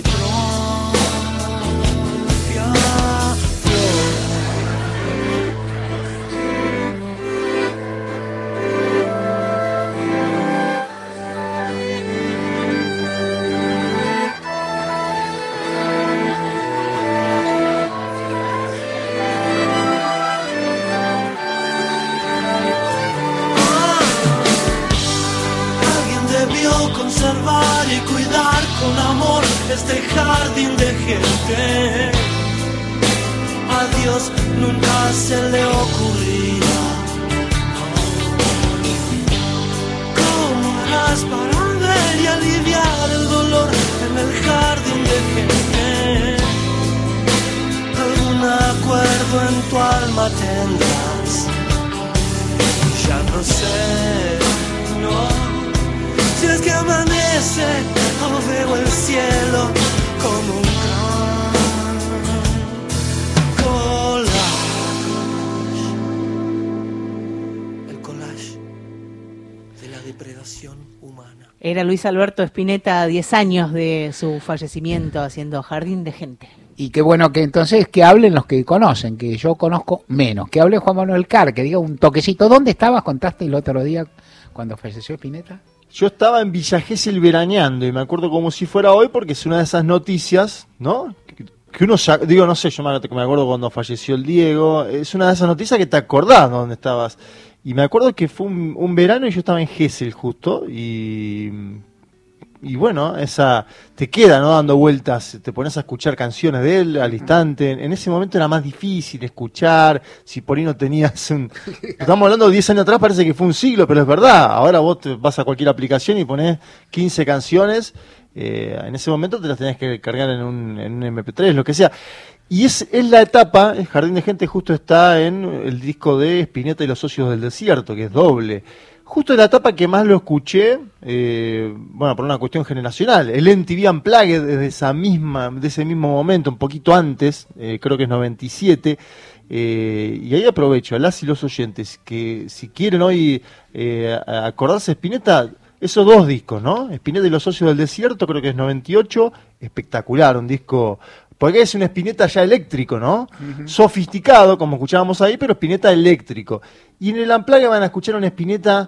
propia flor? Conservar y cuidar con amor este jardín de gente. A Dios nunca se le ocurrirá. ¿Cómo harás para ver y aliviar el dolor en el jardín de gente? Algún acuerdo en tu alma tendrás. Ya no sé, no. Si es que amanece o veo el cielo como un gran collage. El collage de la depredación humana. Era Luis Alberto Spinetta a diez años de su fallecimiento haciendo Jardín de Gente. Y qué bueno que entonces que hablen los que conocen, que yo conozco menos. Que hable Juan Manuel Carr, que diga un toquecito. ¿Dónde estabas? Contaste el otro día cuando falleció Spinetta. Yo estaba en Villa Gesell veraneando y me acuerdo como si fuera hoy porque es una de esas noticias, ¿no? Que, que uno, ya, digo, no sé, yo me acuerdo cuando falleció el Diego, es una de esas noticias que te acordás dónde estabas. Y me acuerdo que fue un, un verano y yo estaba en Gesell justo y... Y bueno, esa te queda, ¿no? Dando vueltas, te pones a escuchar canciones de él al instante. En ese momento era más difícil escuchar, si por ahí no tenías un... Estamos hablando de diez años atrás, parece que fue un siglo, pero es verdad. Ahora vos te vas a cualquier aplicación y pones quince canciones, eh, en ese momento te las tenés que cargar en un, en un eme pe tres, lo que sea. Y es, es la etapa, el Jardín de Gente justo está en el disco de Spinetta y los Socios del Desierto, que es doble. Justo en la etapa que más lo escuché, eh, bueno, por una cuestión generacional, el M T V Unplugged desde esa misma, de ese mismo momento, un poquito antes, eh, creo que es noventa y siete, eh, y ahí aprovecho a las y los oyentes que si quieren hoy eh, acordarse de Spinetta, esos dos discos, ¿no? Spinetta y los Socios del Desierto, creo que es noventa y ocho, espectacular, un disco... Porque es un Spinetta ya eléctrico, ¿no? Uh-huh. Sofisticado, como escuchábamos ahí, pero Spinetta eléctrico. Y en el Unplugged van a escuchar un Spinetta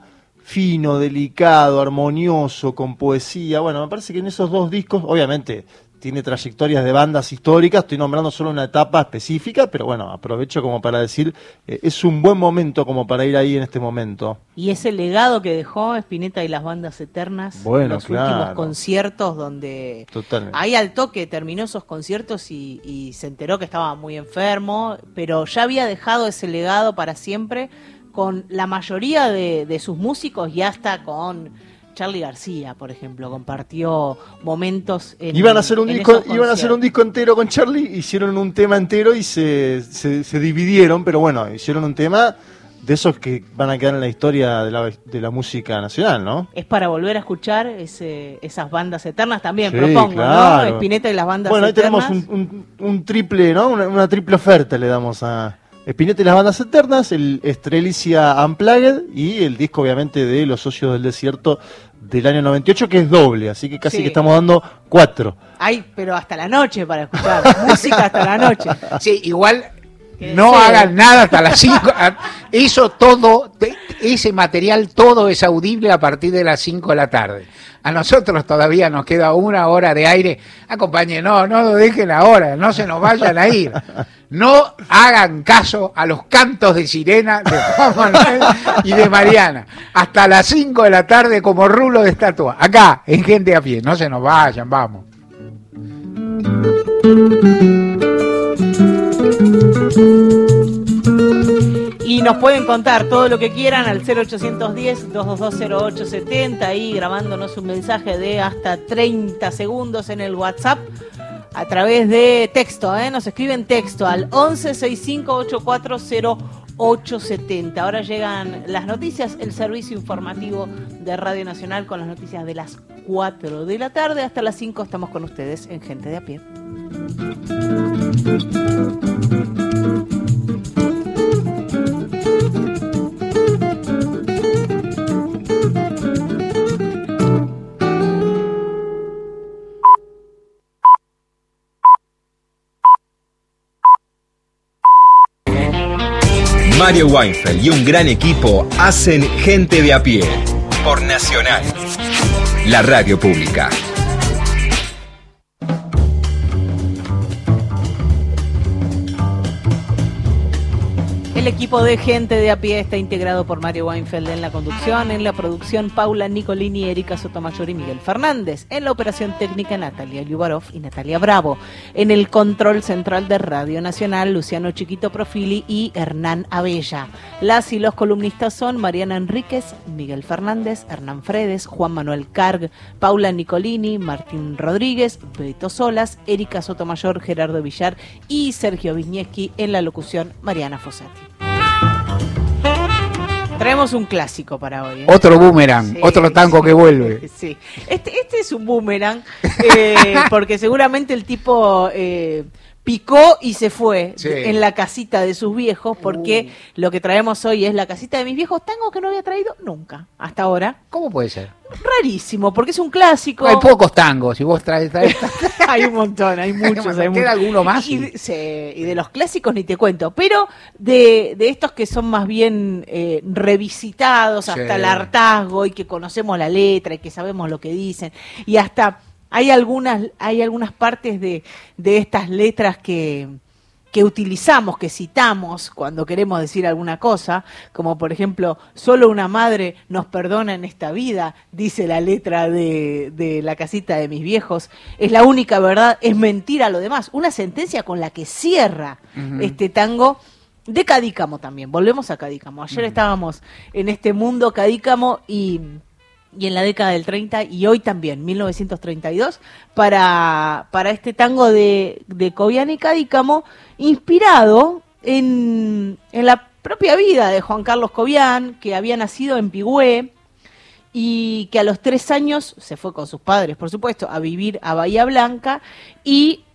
fino, delicado, armonioso, con poesía. Bueno, me parece que en esos dos discos, obviamente, tiene trayectorias de bandas históricas, estoy nombrando solo una etapa específica, pero bueno, aprovecho como para decir, eh, es un buen momento como para ir ahí en este momento. Y ese legado que dejó Spinetta y las bandas eternas, bueno, los claro. últimos conciertos donde Totalmente. ahí al toque terminó esos conciertos y, y se enteró que estaba muy enfermo, pero ya había dejado ese legado para siempre con la mayoría de, de sus músicos y hasta con Charly García, por ejemplo, compartió momentos en iban a hacer un en disco iban a hacer un disco entero con Charly, hicieron un tema entero y se, se, se dividieron, pero bueno, hicieron un tema de esos que van a quedar en la historia de la, de la música nacional, ¿no? Es para volver a escuchar ese, esas bandas eternas también, Sí, propongo, claro. ¿no? Spinetta y las bandas bueno, eternas. Bueno, ahí tenemos un, un, un triple, ¿no? Una, una triple oferta le damos a Spinetta y las bandas eternas, el Estrelicia Unplugged y el disco obviamente de Los Socios del Desierto del año noventa y ocho, que es doble, así que casi Sí. que estamos dando cuatro. Ay, pero hasta la noche para escuchar música hasta la noche. Sí, igual Que no sea. hagan nada hasta las cinco. Eso todo, te- ese material todo es audible a partir de las cinco de la tarde. A nosotros todavía nos queda una hora de aire. Acompañen, no, no lo dejen ahora, no se nos vayan a ir. No hagan caso a los cantos de sirena de Juan Manuel y de Mariana. Hasta las cinco de la tarde como rulo de estatua. Acá, en Gente a Pie. No se nos vayan, vamos. Y nos pueden contar todo lo que quieran al cero ochocientos diez, doscientos veintidós, cero ocho setenta, ahí grabándonos un mensaje de hasta treinta segundos en el WhatsApp a través de texto, ¿eh? Nos escriben texto al once sesenta y cinco ochenta y cuatro cero ocho setenta. Ahora llegan las noticias, el servicio informativo de Radio Nacional con las noticias de las cuatro de la tarde. Hasta las cinco estamos con ustedes en Gente de a Pie. Mario Weinfeld y un gran equipo hacen Gente de a Pie por Nacional, la radio pública. El equipo de Gente de a Pie está integrado por Mario Weinfeld en la conducción, en la producción Paula Nicolini, Erika Sotomayor y Miguel Fernández, en la operación técnica Natalia Liubarov y Natalia Bravo, en el control central de Radio Nacional Luciano Chiquito Profili y Hernán Abella. Las y los columnistas son Mariana Enríquez, Miguel Fernández, Hernán Fredes, Juan Manuel Carg, Paula Nicolini, Martín Rodríguez, Beto Solas, Erika Sotomayor, Gerardo Villar y Sergio Wisniewski, en la locución Mariana Fossati. Traemos un clásico para hoy, ¿eh? Otro boomerang, Sí, otro tango sí, que vuelve. Sí, este, este es un boomerang, eh, porque seguramente el tipo eh, picó y se fue Sí. en la casita de sus viejos, porque uh. lo que traemos hoy es la casita de mis viejos, tango que no había traído nunca, hasta ahora. ¿Cómo puede ser? Rarísimo, porque es un clásico. Hay pocos tangos, si vos traes... traes... Hay un montón, hay muchos. Hay ¿Queda muchos. alguno más? Y, de, sí, y de los clásicos ni te cuento, pero de, de estos que son más bien eh, revisitados hasta sí. el hartazgo y que conocemos la letra y que sabemos lo que dicen, y hasta hay algunas, hay algunas partes de, de estas letras que... que utilizamos, que citamos cuando queremos decir alguna cosa, como por ejemplo, solo una madre nos perdona en esta vida, dice la letra de, de La casita de mis viejos, es la única verdad, es mentira lo demás, una sentencia con la que cierra uh-huh. este tango de Cadícamo también, volvemos a Cadícamo, ayer uh-huh. estábamos en este mundo Cadícamo y... y en la década del treinta y hoy también, mil novecientos treinta y dos, para, para este tango de, de Cobian y Cadícamo, inspirado en, en la propia vida de Juan Carlos Cobian, que había nacido en Pigüé y que a los tres años se fue con sus padres, por supuesto, a vivir a Bahía Blanca y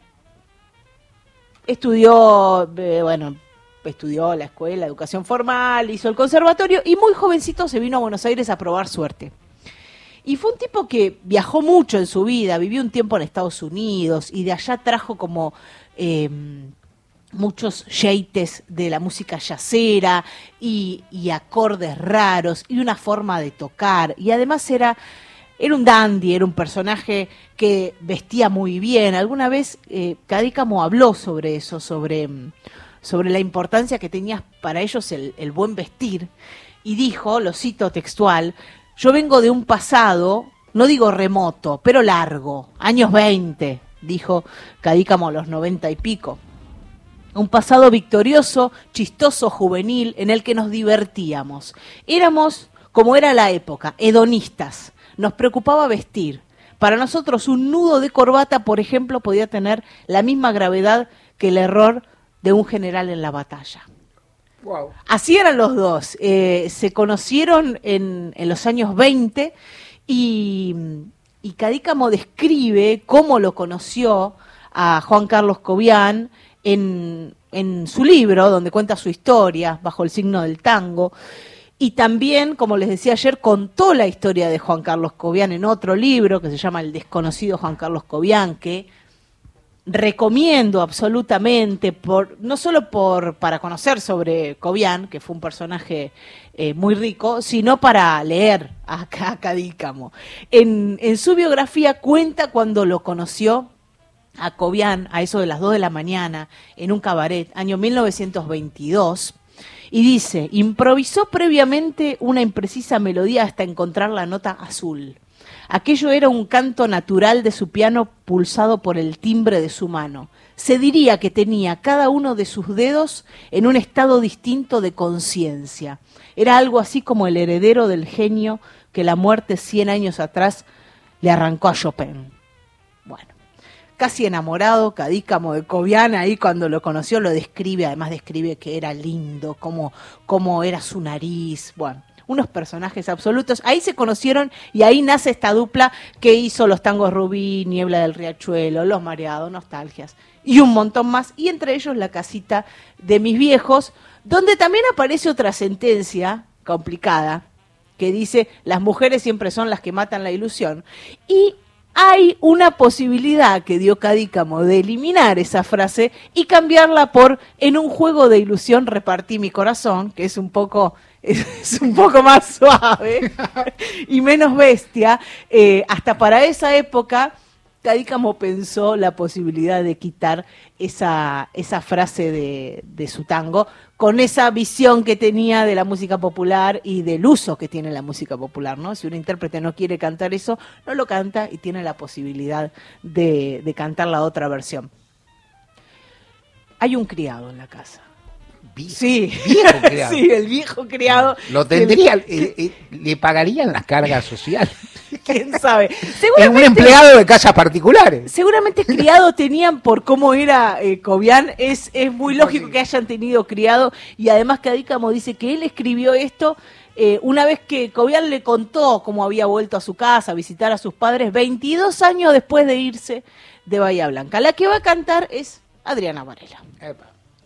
estudió, eh, bueno, estudió la escuela, educación formal, hizo el conservatorio y muy jovencito se vino a Buenos Aires a probar suerte. Y fue un tipo que viajó mucho en su vida, vivió un tiempo en Estados Unidos y de allá trajo como eh, muchos yeites de la música yacera y, y acordes raros y una forma de tocar, y además era, era un dandy, era un personaje que vestía muy bien. Alguna vez eh, Cadícamo habló sobre eso, sobre, sobre la importancia que tenía para ellos el, el buen vestir, y dijo, lo cito textual: yo vengo de un pasado, no digo remoto, pero largo, años veinte, dijo Cadícamo a los noventa y pico. Un pasado victorioso, chistoso, juvenil, en el que nos divertíamos. Éramos, como era la época, hedonistas. Nos preocupaba vestir. Para nosotros un nudo de corbata, por ejemplo, podía tener la misma gravedad que el error de un general en la batalla. Wow. Así eran los dos. Eh, se conocieron en, en los años veinte y, y Cadícamo describe cómo lo conoció a Juan Carlos Cobian en, en su libro, donde cuenta su historia, Bajo el signo del tango. Y también, como les decía ayer, contó la historia de Juan Carlos Cobian en otro libro que se llama El desconocido Juan Carlos Cobian, que recomiendo absolutamente, por, no solo por, para conocer sobre Cobian, que fue un personaje eh, muy rico, sino para leer a, a Cadícamo. En, en su biografía cuenta cuando lo conoció a Cobian a eso de las dos de la mañana en un cabaret, año mil novecientos veintidós, y dice: improvisó previamente una imprecisa melodía hasta encontrar la nota azul. Aquello era un canto natural de su piano pulsado por el timbre de su mano. Se diría que tenía cada uno de sus dedos en un estado distinto de conciencia. Era algo así como el heredero del genio que la muerte cien años atrás le arrancó a Chopin. Bueno, casi enamorado, Cadícamo de Cobian, ahí cuando lo conoció lo describe, además describe que era lindo, cómo, cómo era su nariz, bueno, unos personajes absolutos. Ahí se conocieron y ahí nace esta dupla que hizo los tangos Rubí, Niebla del Riachuelo, Los Mareados, Nostalgias y un montón más, y entre ellos La casita de mis viejos, donde también aparece otra sentencia complicada que dice: las mujeres siempre son las que matan la ilusión. Y hay una posibilidad que dio Cadícamo de eliminar esa frase y cambiarla por: en un juego de ilusión repartí mi corazón, que es un poco, es un poco más suave y menos bestia. Eh, hasta para esa época Cadícamo pensó la posibilidad de quitar esa, esa frase de, de su tango, con esa visión que tenía de la música popular y del uso que tiene la música popular, ¿no? Si un intérprete no quiere cantar eso, no lo canta y tiene la posibilidad de, de cantar la otra versión. Hay un criado en la casa. Viejo, sí, viejo criado. Sí, el viejo criado. Lo tendría, eh, eh, le pagarían las cargas sociales. ¿Quién sabe? Es un empleado de casas particulares. Seguramente criado tenían por cómo era eh, Cobian. Es, es muy lógico que hayan tenido criado. Y además Cadícamo dice que él escribió esto eh, una vez que Cobian le contó cómo había vuelto a su casa a visitar a sus padres veintidós años después de irse de Bahía Blanca. La que va a cantar es Adriana Varela. Epa.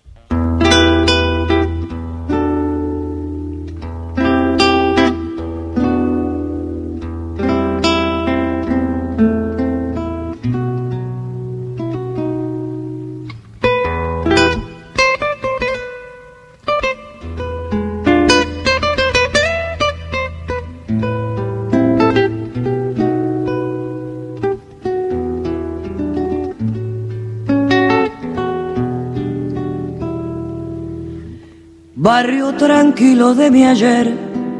Barrio tranquilo de mi ayer,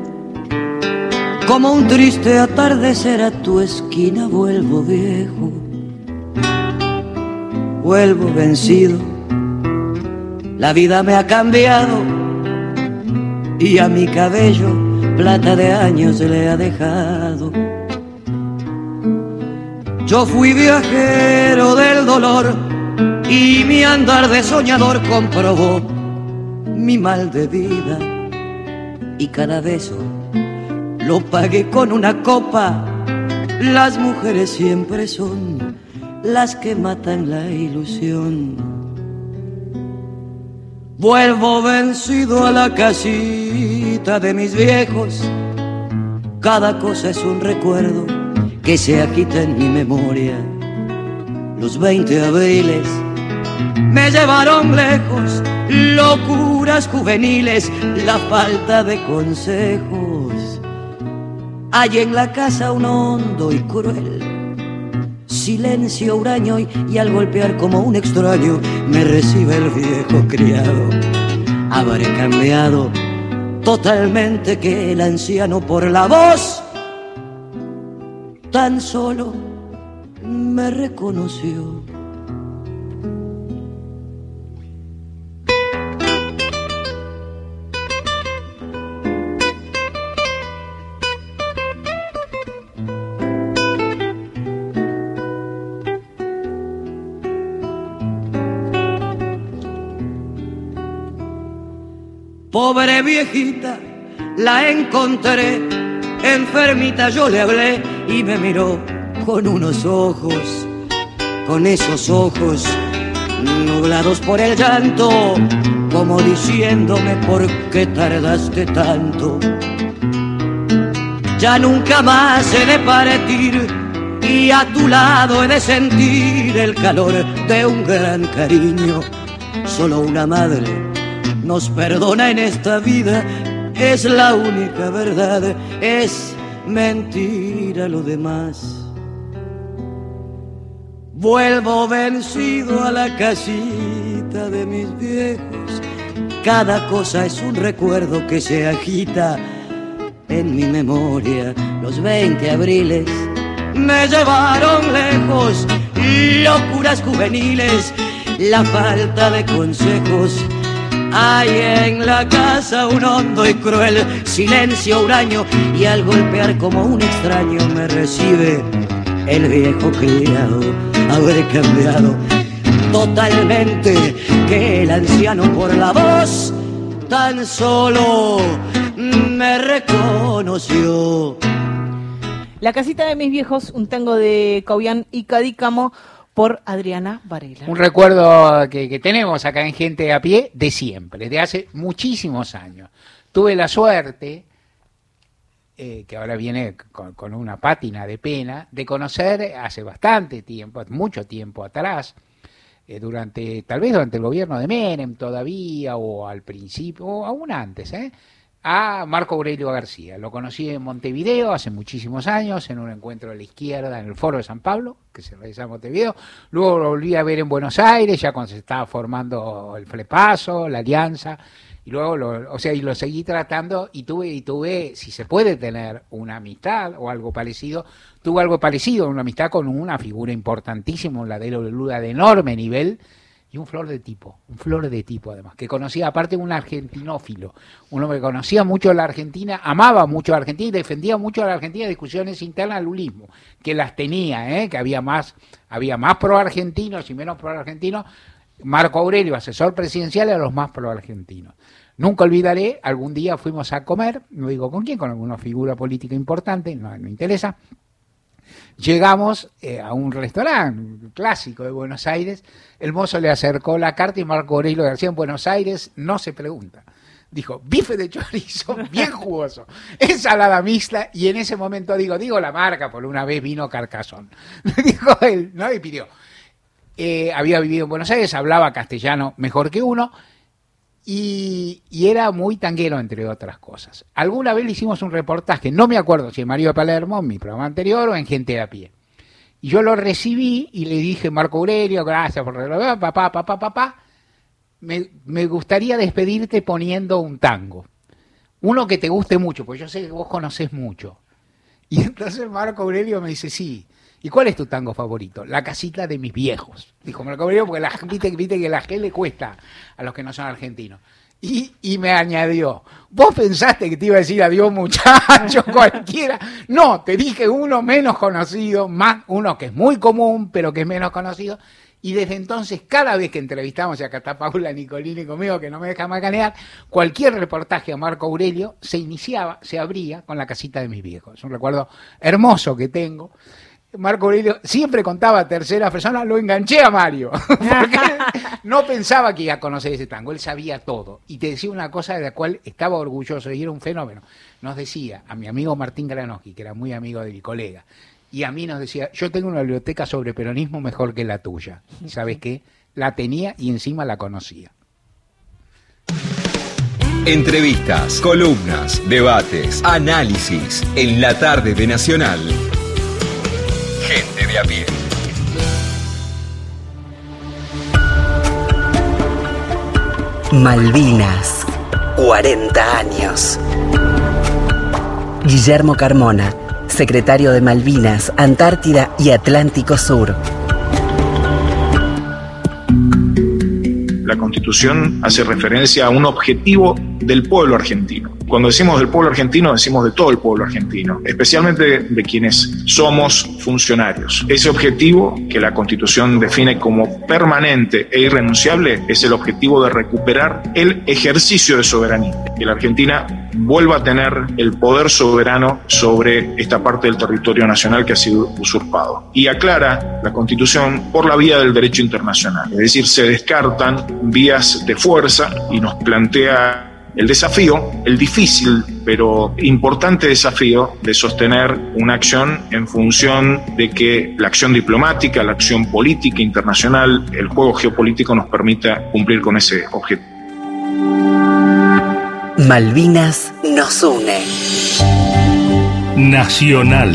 como un triste atardecer a tu esquina vuelvo viejo, vuelvo vencido. La vida me ha cambiado y a mi cabello plata de años le ha dejado. Yo fui viajero del dolor y mi andar de soñador comprobó mi mal de vida, y cada beso lo pagué con una copa. Las mujeres siempre son las que matan la ilusión. Vuelvo vencido a la casita de mis viejos. Cada cosa es un recuerdo que se agita en mi memoria. Los veinte abriles me llevaron lejos, locuras juveniles, la falta de consejos. Hay en la casa un hondo y cruel silencio huraño y, y al golpear como un extraño me recibe el viejo criado. Habré cambiado totalmente que el anciano por la voz tan solo me reconoció. Pobre viejita, la encontré, enfermita yo le hablé y me miró con unos ojos, con esos ojos nublados por el llanto, como diciéndome por qué tardaste tanto. Ya nunca más he de partir y a tu lado he de sentir el calor de un gran cariño. Solo una madre nos perdona en esta vida, es la única verdad, es mentira lo demás. Vuelvo vencido a la casita de mis viejos, cada cosa es un recuerdo que se agita en mi memoria. Los veinte abriles me llevaron lejos, locuras juveniles, la falta de consejos. Hay en la casa un hondo y cruel silencio huraño y al golpear como un extraño me recibe el viejo criado. Habré cambiado totalmente que el anciano por la voz tan solo me reconoció. La casita de mis viejos, un tango de Caubián y Cadícamo, por Adriana Varela. Un recuerdo que, que tenemos acá en Gente a Pie de siempre, de hace muchísimos años. Tuve la suerte, eh, que ahora viene con, con una pátina de pena, de conocer hace bastante tiempo, mucho tiempo atrás, eh, durante tal vez durante el gobierno de Menem todavía, o al principio, o aún antes, ¿eh? a Marco Aurelio García. Lo conocí en Montevideo hace muchísimos años, en un encuentro de la izquierda en el Foro de San Pablo, que se realizaba en Montevideo. Luego lo volví a ver en Buenos Aires, ya cuando se estaba formando el Flepaso, la Alianza, y luego lo, o sea, y lo seguí tratando, y tuve, y tuve, si se puede tener una amistad o algo parecido, tuve algo parecido, una amistad con una figura importantísima, un ladero de Luda de enorme nivel, y un flor de tipo, un flor de tipo además, que conocía, aparte un argentinófilo, un hombre que conocía mucho la Argentina, amaba mucho a la Argentina y defendía mucho a la Argentina en discusiones internas del lulismo, que las tenía, ¿eh? que había más, había más pro-argentinos y menos pro-argentinos. Marco Aurelio, asesor presidencial, a los más pro-argentinos. Nunca olvidaré, algún día fuimos a comer, no digo con quién, con alguna figura política importante, no me interesa. Llegamos eh, a un restaurante clásico de Buenos Aires, el mozo le acercó la carta y Marco Aurelio García en Buenos Aires no se pregunta. Dijo, bife de chorizo bien jugoso, ensalada mixta, y en ese momento digo, digo la marca, por una vez vino Carcasón. Dijo él, ¿no? Y pidió. Eh, había vivido en Buenos Aires, hablaba castellano mejor que uno, Y, y era muy tanguero, entre otras cosas. Alguna vez le hicimos un reportaje, no me acuerdo si en Mario de Palermo, en mi programa anterior, o en Gente a Pie. Y yo lo recibí y le dije, Marco Aurelio, gracias por reloj, papá, papá, papá, me, me gustaría despedirte poniendo un tango. Uno que te guste mucho, porque yo sé que vos conocés mucho. Y entonces Marco Aurelio me dice, sí. ¿Y cuál es tu tango favorito? La casita de mis viejos. Dijo Marco Aurelio, porque la, viste, viste que la G le cuesta a los que no son argentinos. Y, y me añadió, ¿vos pensaste que te iba a decir adiós muchacho cualquiera? No, te dije uno menos conocido, más uno que es muy común, pero que es menos conocido. Y desde entonces, cada vez que entrevistamos, y acá está Paula Nicolini conmigo, que no me deja macanear, cualquier reportaje a Marco Aurelio se iniciaba, se abría con la casita de mis viejos. Es un recuerdo hermoso que tengo. Marco Aurelio siempre contaba tercera persona, lo enganché a Mario, porque no pensaba que iba a conocer ese tango, él sabía todo, y te decía una cosa de la cual estaba orgulloso, y era un fenómeno. Nos decía, a mi amigo Martín Granowski, que era muy amigo de mi colega, y a mí nos decía, yo tengo una biblioteca sobre peronismo mejor que la tuya. ¿Sabes qué? la tenía y encima la conocía. Entrevistas, columnas, debates, análisis en la tarde de Nacional. Gente de a pie. Malvinas, cuarenta años. Guillermo Carmona, secretario de Malvinas, Antártida y Atlántico Sur. La Constitución hace referencia a un objetivo del pueblo argentino. Cuando decimos del pueblo argentino, decimos de todo el pueblo argentino, especialmente de, de quienes somos funcionarios. Ese objetivo que la Constitución define como permanente e irrenunciable es el objetivo de recuperar el ejercicio de soberanía. Que la Argentina vuelva a tener el poder soberano sobre esta parte del territorio nacional que ha sido usurpado. Y aclara la Constitución por la vía del derecho internacional. Es decir, se descartan vías de fuerza y nos plantea el desafío, el difícil pero importante desafío de sostener una acción en función de que la acción diplomática, la acción política internacional, el juego geopolítico nos permita cumplir con ese objetivo. Malvinas nos une. Nacional.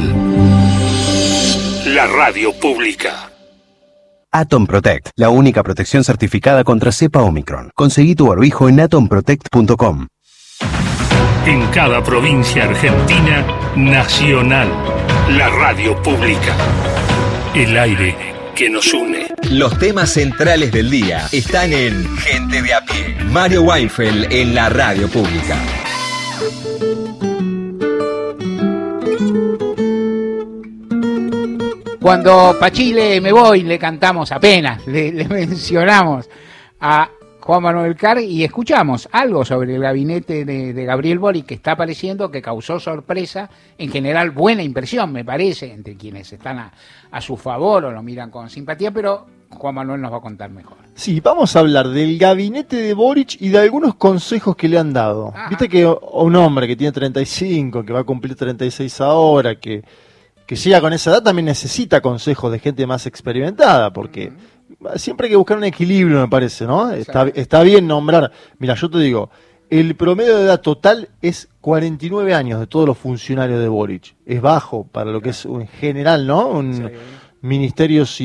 La radio pública. Atom Protect, la única protección certificada contra cepa Omicron. Conseguí tu barbijo en atom protect punto com. En cada provincia argentina, Nacional. La radio pública. El aire que nos une. Los temas centrales del día están en Gente de a pie. Mario Weinfeld en la radio pública. Cuando pa' Chile me voy, le cantamos apenas, le, le mencionamos a Juan Manuel Carr y escuchamos algo sobre el gabinete de, de Gabriel Boric que está apareciendo, que causó sorpresa, en general buena impresión, me parece, entre quienes están a, a su favor o lo miran con simpatía, pero Juan Manuel nos va a contar mejor. Sí, vamos a hablar del gabinete de Boric y de algunos consejos que le han dado. Ajá. Viste que un hombre que tiene treinta y cinco, que va a cumplir treinta y seis ahora, que... que llega con esa edad, también necesita consejos de gente más experimentada, porque uh-huh. siempre hay que buscar un equilibrio, me parece, ¿no? Está, está bien nombrar. Mira, yo te digo, el promedio de edad total es cuarenta y nueve años de todos los funcionarios de Boric. Es bajo para lo que es en general, ¿no? Un, sí. Ministerios y,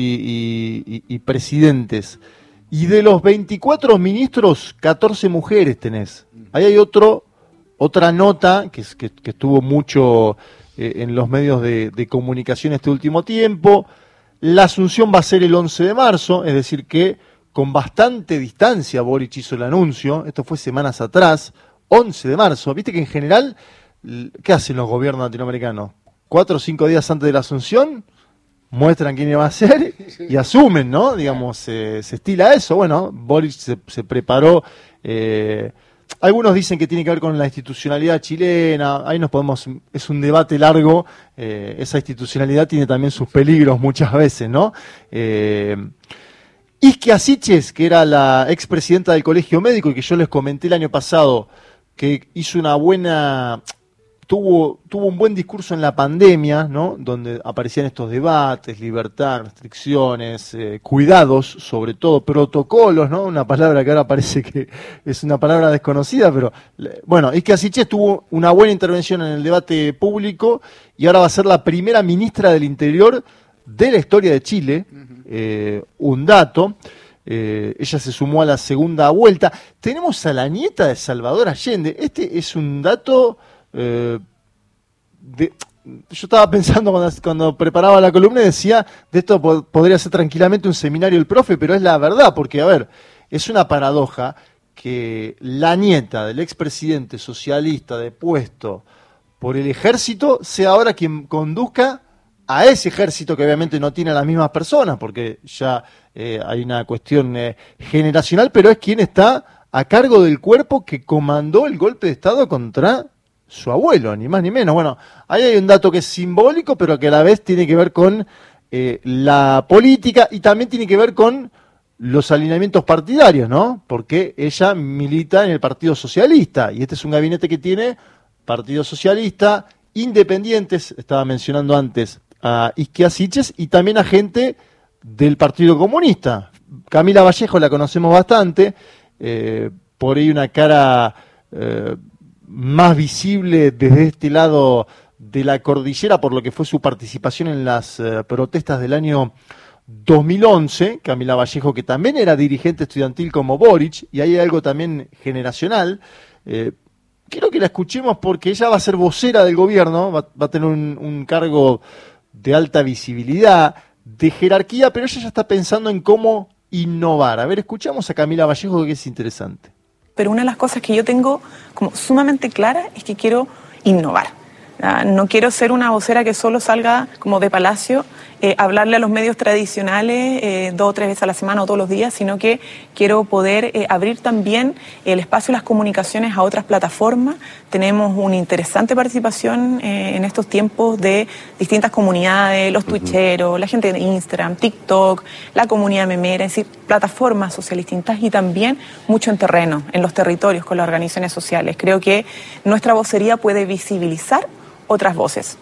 y, y, y presidentes. Y de los veinticuatro ministros, catorce mujeres tenés. Ahí hay otro, otra nota que, que, que estuvo mucho... Eh, en los medios de, de comunicación este último tiempo. La asunción va a ser el once de marzo, es decir que con bastante distancia Boric hizo el anuncio, esto fue semanas atrás, once de marzo, viste que en general, ¿qué hacen los gobiernos latinoamericanos? Cuatro o cinco días antes de la asunción, muestran quién va a ser y asumen, ¿no? Digamos, eh, se estila eso, bueno, Boric se, se preparó... Eh, Algunos dicen que tiene que ver con la institucionalidad chilena, ahí nos podemos, es un debate largo, eh, esa institucionalidad tiene también sus peligros muchas veces, ¿no? Eh, Isquia Siches, que era la expresidenta del Colegio Médico y que yo les comenté el año pasado, que hizo una buena, tuvo, tuvo un buen discurso en la pandemia, ¿no? Donde aparecían estos debates, libertad, restricciones, eh, cuidados, sobre todo, protocolos, ¿no? Una palabra que ahora parece que es una palabra desconocida, pero bueno, Isquia Siches tuvo una buena intervención en el debate público y ahora va a ser la primera ministra del Interior de la historia de Chile. Eh, un dato, eh, ella se sumó a la segunda vuelta. Tenemos a la nieta de Salvador Allende. Este es un dato... Eh, de, yo estaba pensando cuando, cuando preparaba la columna y decía, de esto po- podría ser tranquilamente un seminario el profe, pero es la verdad, porque a ver, es una paradoja que la nieta del expresidente socialista depuesto por el ejército sea ahora quien conduzca a ese ejército que obviamente no tiene a las mismas personas, porque ya eh, hay una cuestión eh, generacional, pero es quien está a cargo del cuerpo que comandó el golpe de Estado contra su abuelo, ni más ni menos. Bueno, ahí hay un dato que es simbólico, pero que a la vez tiene que ver con eh, la política y también tiene que ver con los alineamientos partidarios, ¿no? Porque ella milita en el Partido Socialista y este es un gabinete que tiene Partido Socialista, independientes, estaba mencionando antes a Isquia Siches, y también a gente del Partido Comunista. Camila Vallejo la conocemos bastante, eh, por ahí una cara eh, más visible desde este lado de la cordillera por lo que fue su participación en las eh, protestas del año dos mil once, Camila Vallejo, que también era dirigente estudiantil como Boric, y hay algo también generacional. Eh, quiero que la escuchemos porque ella va a ser vocera del gobierno, va, va a tener un, un cargo de alta visibilidad, de jerarquía, pero ella ya está pensando en cómo innovar. A ver, escuchamos a Camila Vallejo, que es interesante. Pero una de las cosas que yo tengo como sumamente clara es que quiero innovar. No quiero ser una vocera que solo salga como de palacio, eh, hablarle a los medios tradicionales eh, dos o tres veces a la semana o todos los días, sino que quiero poder eh, abrir también el espacio de las comunicaciones a otras plataformas. Tenemos una interesante participación eh, en estos tiempos de distintas comunidades, los twitcheros, la gente de Instagram, TikTok, la comunidad memera, es decir, plataformas sociales distintas y también mucho en terreno, en los territorios con las organizaciones sociales. Creo que nuestra vocería puede visibilizar otras voces.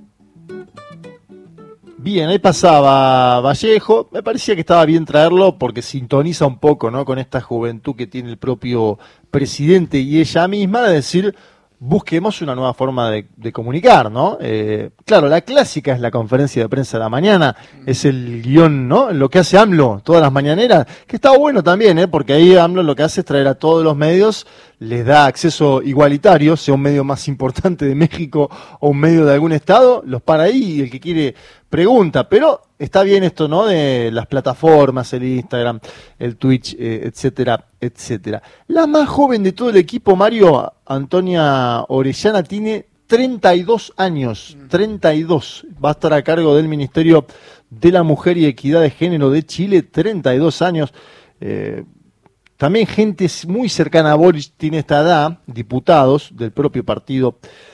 Bien, ahí pasaba Vallejo, me parecía que estaba bien traerlo porque sintoniza un poco, ¿no?, con esta juventud que tiene el propio presidente y ella misma, de decir, busquemos una nueva forma de, de comunicar, ¿no? Eh, claro, la clásica es la conferencia de prensa de la mañana, es el guión, ¿no?, lo que hace AMLO todas las mañaneras, que está bueno también, ¿eh?, porque ahí AMLO lo que hace es traer a todos los medios, les da acceso igualitario, sea un medio más importante de México o un medio de algún estado, los para ahí y el que quiere pregunta, pero está bien esto, ¿no?, de las plataformas, el Instagram, el Twitch, eh, etcétera, etcétera. La más joven de todo el equipo, Mario, Antonia Orellana, tiene treinta y dos años, treinta y dos, va a estar a cargo del Ministerio de la Mujer y Equidad de Género de Chile, treinta y dos años. Eh, también gente muy cercana a Boric tiene esta edad, diputados del propio partido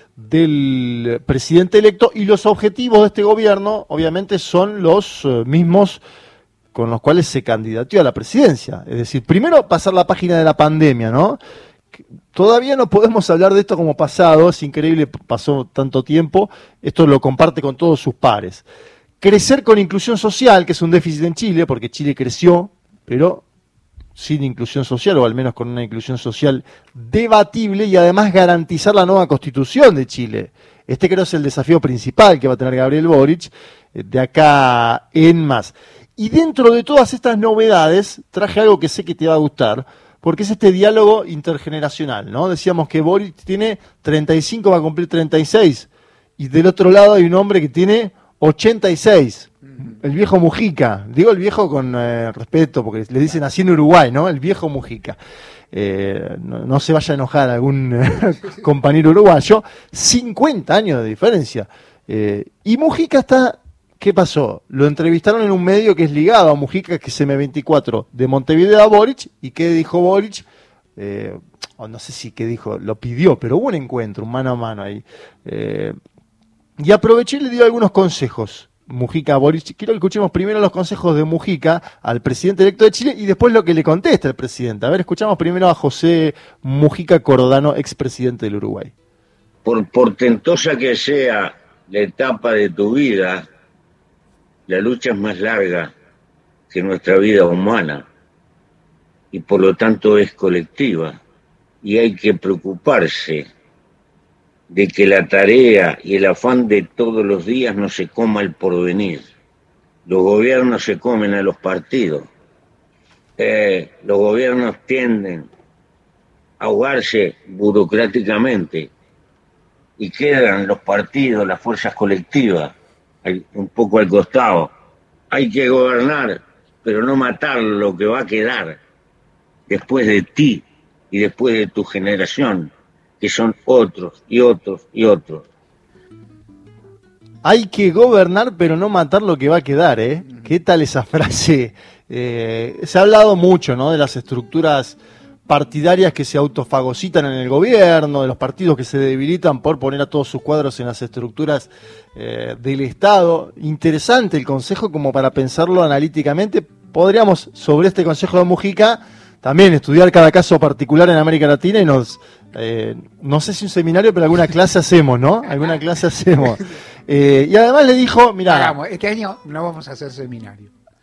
del presidente electo, y los objetivos de este gobierno obviamente son los eh, mismos con los cuales se candidateó a la presidencia. Es decir, primero pasar la página de la pandemia, ¿no? Todavía no podemos hablar de esto como pasado, es increíble, pasó tanto tiempo, esto lo comparte con todos sus pares. Crecer con inclusión social, que es un déficit en Chile, porque Chile creció, pero sin inclusión social, o al menos con una inclusión social debatible, y además garantizar la nueva constitución de Chile. Este creo es el desafío principal que va a tener Gabriel Boric de acá en más. Y dentro de todas estas novedades, traje algo que sé que te va a gustar, porque es este diálogo intergeneracional, ¿no? Decíamos que Boric tiene treinta y cinco, va a cumplir treinta y seis, y del otro lado hay un hombre que tiene ochenta y seis. El viejo Mujica, digo el viejo con eh, respeto, porque le dicen así en Uruguay, ¿no? El viejo Mujica. Eh, no, no se vaya a enojar algún eh, compañero uruguayo. cincuenta años de diferencia. Eh, y Mujica está, ¿qué pasó? Lo entrevistaron en un medio que es ligado a Mujica, que es eme veinticuatro, de Montevideo a Boric. ¿Y qué dijo Boric? Eh, oh, no sé si qué dijo, lo pidió, pero hubo un encuentro, un mano a mano ahí. Eh, y aproveché y le dio algunos consejos. Mujica a Boric. Quiero que escuchemos primero los consejos de Mujica al presidente electo de Chile y después lo que le contesta el presidente. A ver, escuchamos primero a José Mujica Cordano, expresidente del Uruguay. Por portentosa que sea la etapa de tu vida, la lucha es más larga que nuestra vida humana y por lo tanto es colectiva, y hay que preocuparse de que la tarea y el afán de todos los días no se coma el porvenir. Los gobiernos se comen a los partidos. Eh, los gobiernos tienden a ahogarse burocráticamente y quedan los partidos, las fuerzas colectivas, un poco al costado. Hay que gobernar, pero no matar lo que va a quedar después de ti y después de tu generación, que son otros y otros y otros. Hay que gobernar, pero no matar lo que va a quedar, ¿eh? ¿Qué tal esa frase? Eh, se ha hablado mucho, ¿no?, de las estructuras partidarias que se autofagocitan en el gobierno, de los partidos que se debilitan por poner a todos sus cuadros en las estructuras eh, del Estado. Interesante el consejo como para pensarlo analíticamente. Podríamos, sobre este consejo de Mujica, también estudiar cada caso particular en América Latina y nos, eh, no sé si un seminario, pero alguna clase hacemos, ¿no? Alguna clase hacemos. Eh, y además le dijo, mira, este año no vamos a hacer seminario.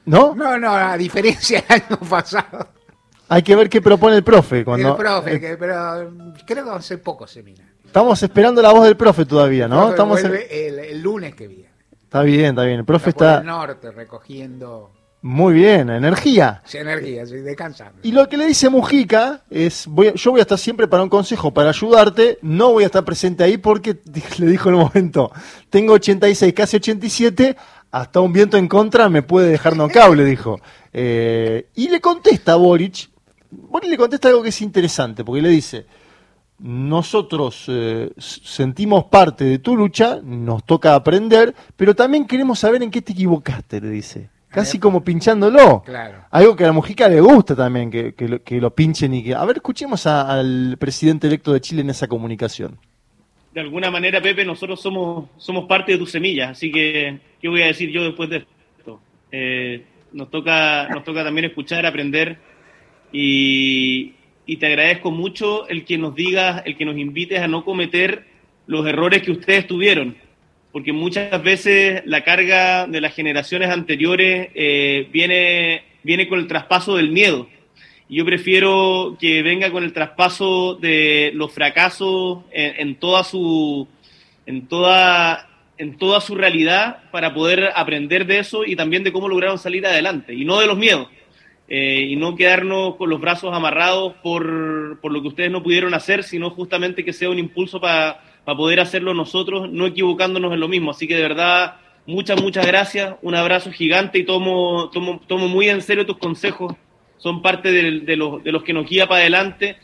¿No? No, no, a diferencia del año pasado. Hay que ver qué propone el profe. Cuando, el profe, eh, que, pero creo que van a ser pocos seminarios. Estamos esperando la voz del profe todavía, ¿no? El profe Estamos vuelve el, el lunes que viene. Está bien, está bien. El profe está... está... por el norte, recogiendo... Muy bien, energía. Sí, energía, sí, descansando. Y lo que le dice Mujica es, voy a, yo voy a estar siempre para un consejo, para ayudarte, no voy a estar presente ahí porque, le dijo en un momento, tengo ochenta y seis, casi ochenta y siete, hasta un viento en contra me puede dejar nocaut, le dijo. Eh, y le contesta a Boric, Boric le contesta algo que es interesante, porque le dice, nosotros eh, sentimos parte de tu lucha, nos toca aprender, pero también queremos saber en qué te equivocaste, le dice. Casi como pinchándolo. Claro. Algo que a la Mujica le gusta también, que, que, lo, que lo pinchen y que... A ver, escuchemos a, al presidente electo de Chile en esa comunicación. De alguna manera, Pepe, nosotros somos somos parte de tus semillas, así que, ¿qué voy a decir yo después de esto? Eh, nos toca nos toca también escuchar, aprender, y, y te agradezco mucho el que nos digas, el que nos invites a no cometer los errores que ustedes tuvieron. Porque muchas veces la carga de las generaciones anteriores eh, viene, viene con el traspaso del miedo. Y yo prefiero que venga con el traspaso de los fracasos en, en toda su en toda en toda su realidad para poder aprender de eso y también de cómo lograron salir adelante y no de los miedos. Eh, y no quedarnos con los brazos amarrados por, por lo que ustedes no pudieron hacer, sino justamente que sea un impulso para para poder hacerlo nosotros, no equivocándonos en lo mismo. Así que de verdad, muchas, muchas gracias, un abrazo gigante y tomo, tomo, tomo muy en serio tus consejos, son parte de, de, los, de los que nos guía para adelante.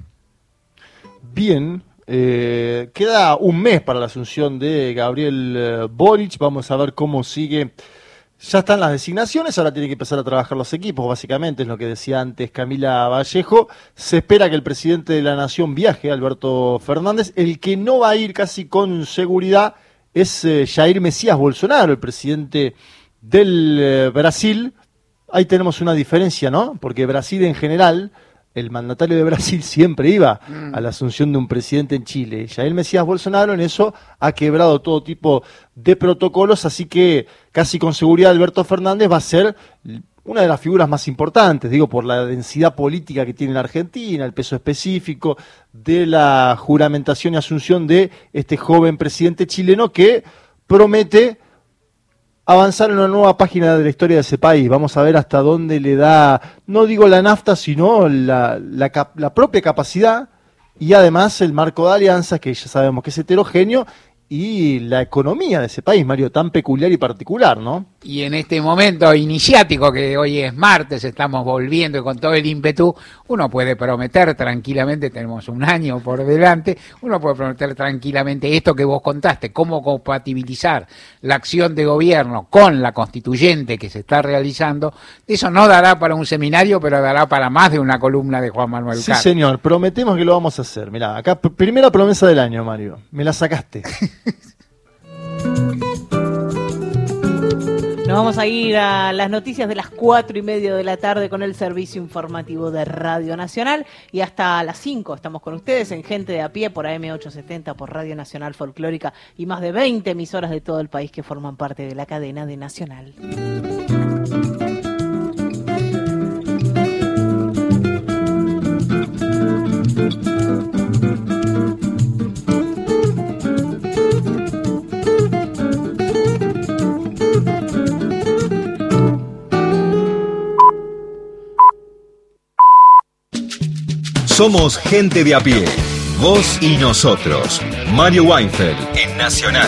Bien, eh, queda un mes para la asunción de Gabriel eh, Boric, vamos a ver cómo sigue. Ya están las designaciones, ahora tienen que empezar a trabajar los equipos, básicamente, es lo que decía antes Camila Vallejo. Se espera que el presidente de la Nación viaje, Alberto Fernández. El que no va a ir casi con seguridad es eh, Jair Mesías Bolsonaro, el presidente del eh, Brasil. Ahí tenemos una diferencia, ¿no? Porque Brasil en general, el mandatario de Brasil siempre iba mm. a la asunción de un presidente en Chile. Jair Mesías Bolsonaro en eso ha quebrado todo tipo de protocolos, así que casi con seguridad Alberto Fernández va a ser una de las figuras más importantes, digo, por la densidad política que tiene la Argentina, el peso específico de la juramentación y asunción de este joven presidente chileno que promete avanzar en una nueva página de la historia de ese país. Vamos a ver hasta dónde le da, no digo la nafta, sino la, la, la propia capacidad y además el marco de alianzas, que ya sabemos que es heterogéneo, y la economía de ese país, Mario, tan peculiar y particular, ¿no? Y en este momento iniciático, que hoy es martes, estamos volviendo y con todo el ímpetu, uno puede prometer tranquilamente, tenemos un año por delante, uno puede prometer tranquilamente esto que vos contaste, cómo compatibilizar la acción de gobierno con la constituyente que se está realizando. Eso no dará para un seminario, pero dará para más de una columna de Juan Manuel Carr. Sí, señor, prometemos que lo vamos a hacer. Mirá, acá, primera promesa del año, Mario, me la sacaste. Nos vamos a ir a las noticias de las cuatro y media de la tarde con el servicio informativo de Radio Nacional y hasta las cinco estamos con ustedes en Gente de a Pie por A M ochocientos setenta, por Radio Nacional Folclórica y más de veinte emisoras de todo el país que forman parte de la cadena de Nacional. Somos Gente de a Pie, vos y nosotros. Mario Weinfeld en Nacional.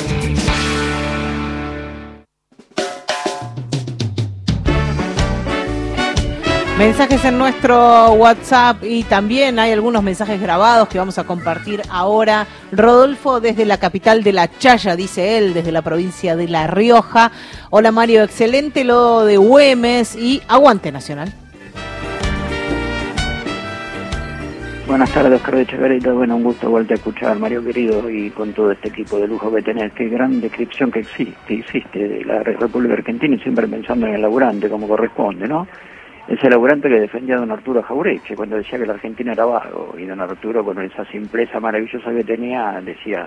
Mensajes en nuestro WhatsApp y también hay algunos mensajes grabados que vamos a compartir ahora. Rodolfo desde la capital de La Chaya, dice él, desde la provincia de La Rioja. Hola Mario, excelente lo de Güemes y aguante Nacional. Buenas tardes, Oscar de Chacarita. Bueno, un gusto volverte a escuchar, Mario querido, y con todo este equipo de lujo que tenés. Qué gran descripción que existe, que existe de la República Argentina y siempre pensando en el laburante como corresponde, ¿no? Ese laburante que defendía a don Arturo Jauretche cuando decía que la Argentina era vago, y don Arturo con esa simpleza maravillosa que tenía decía,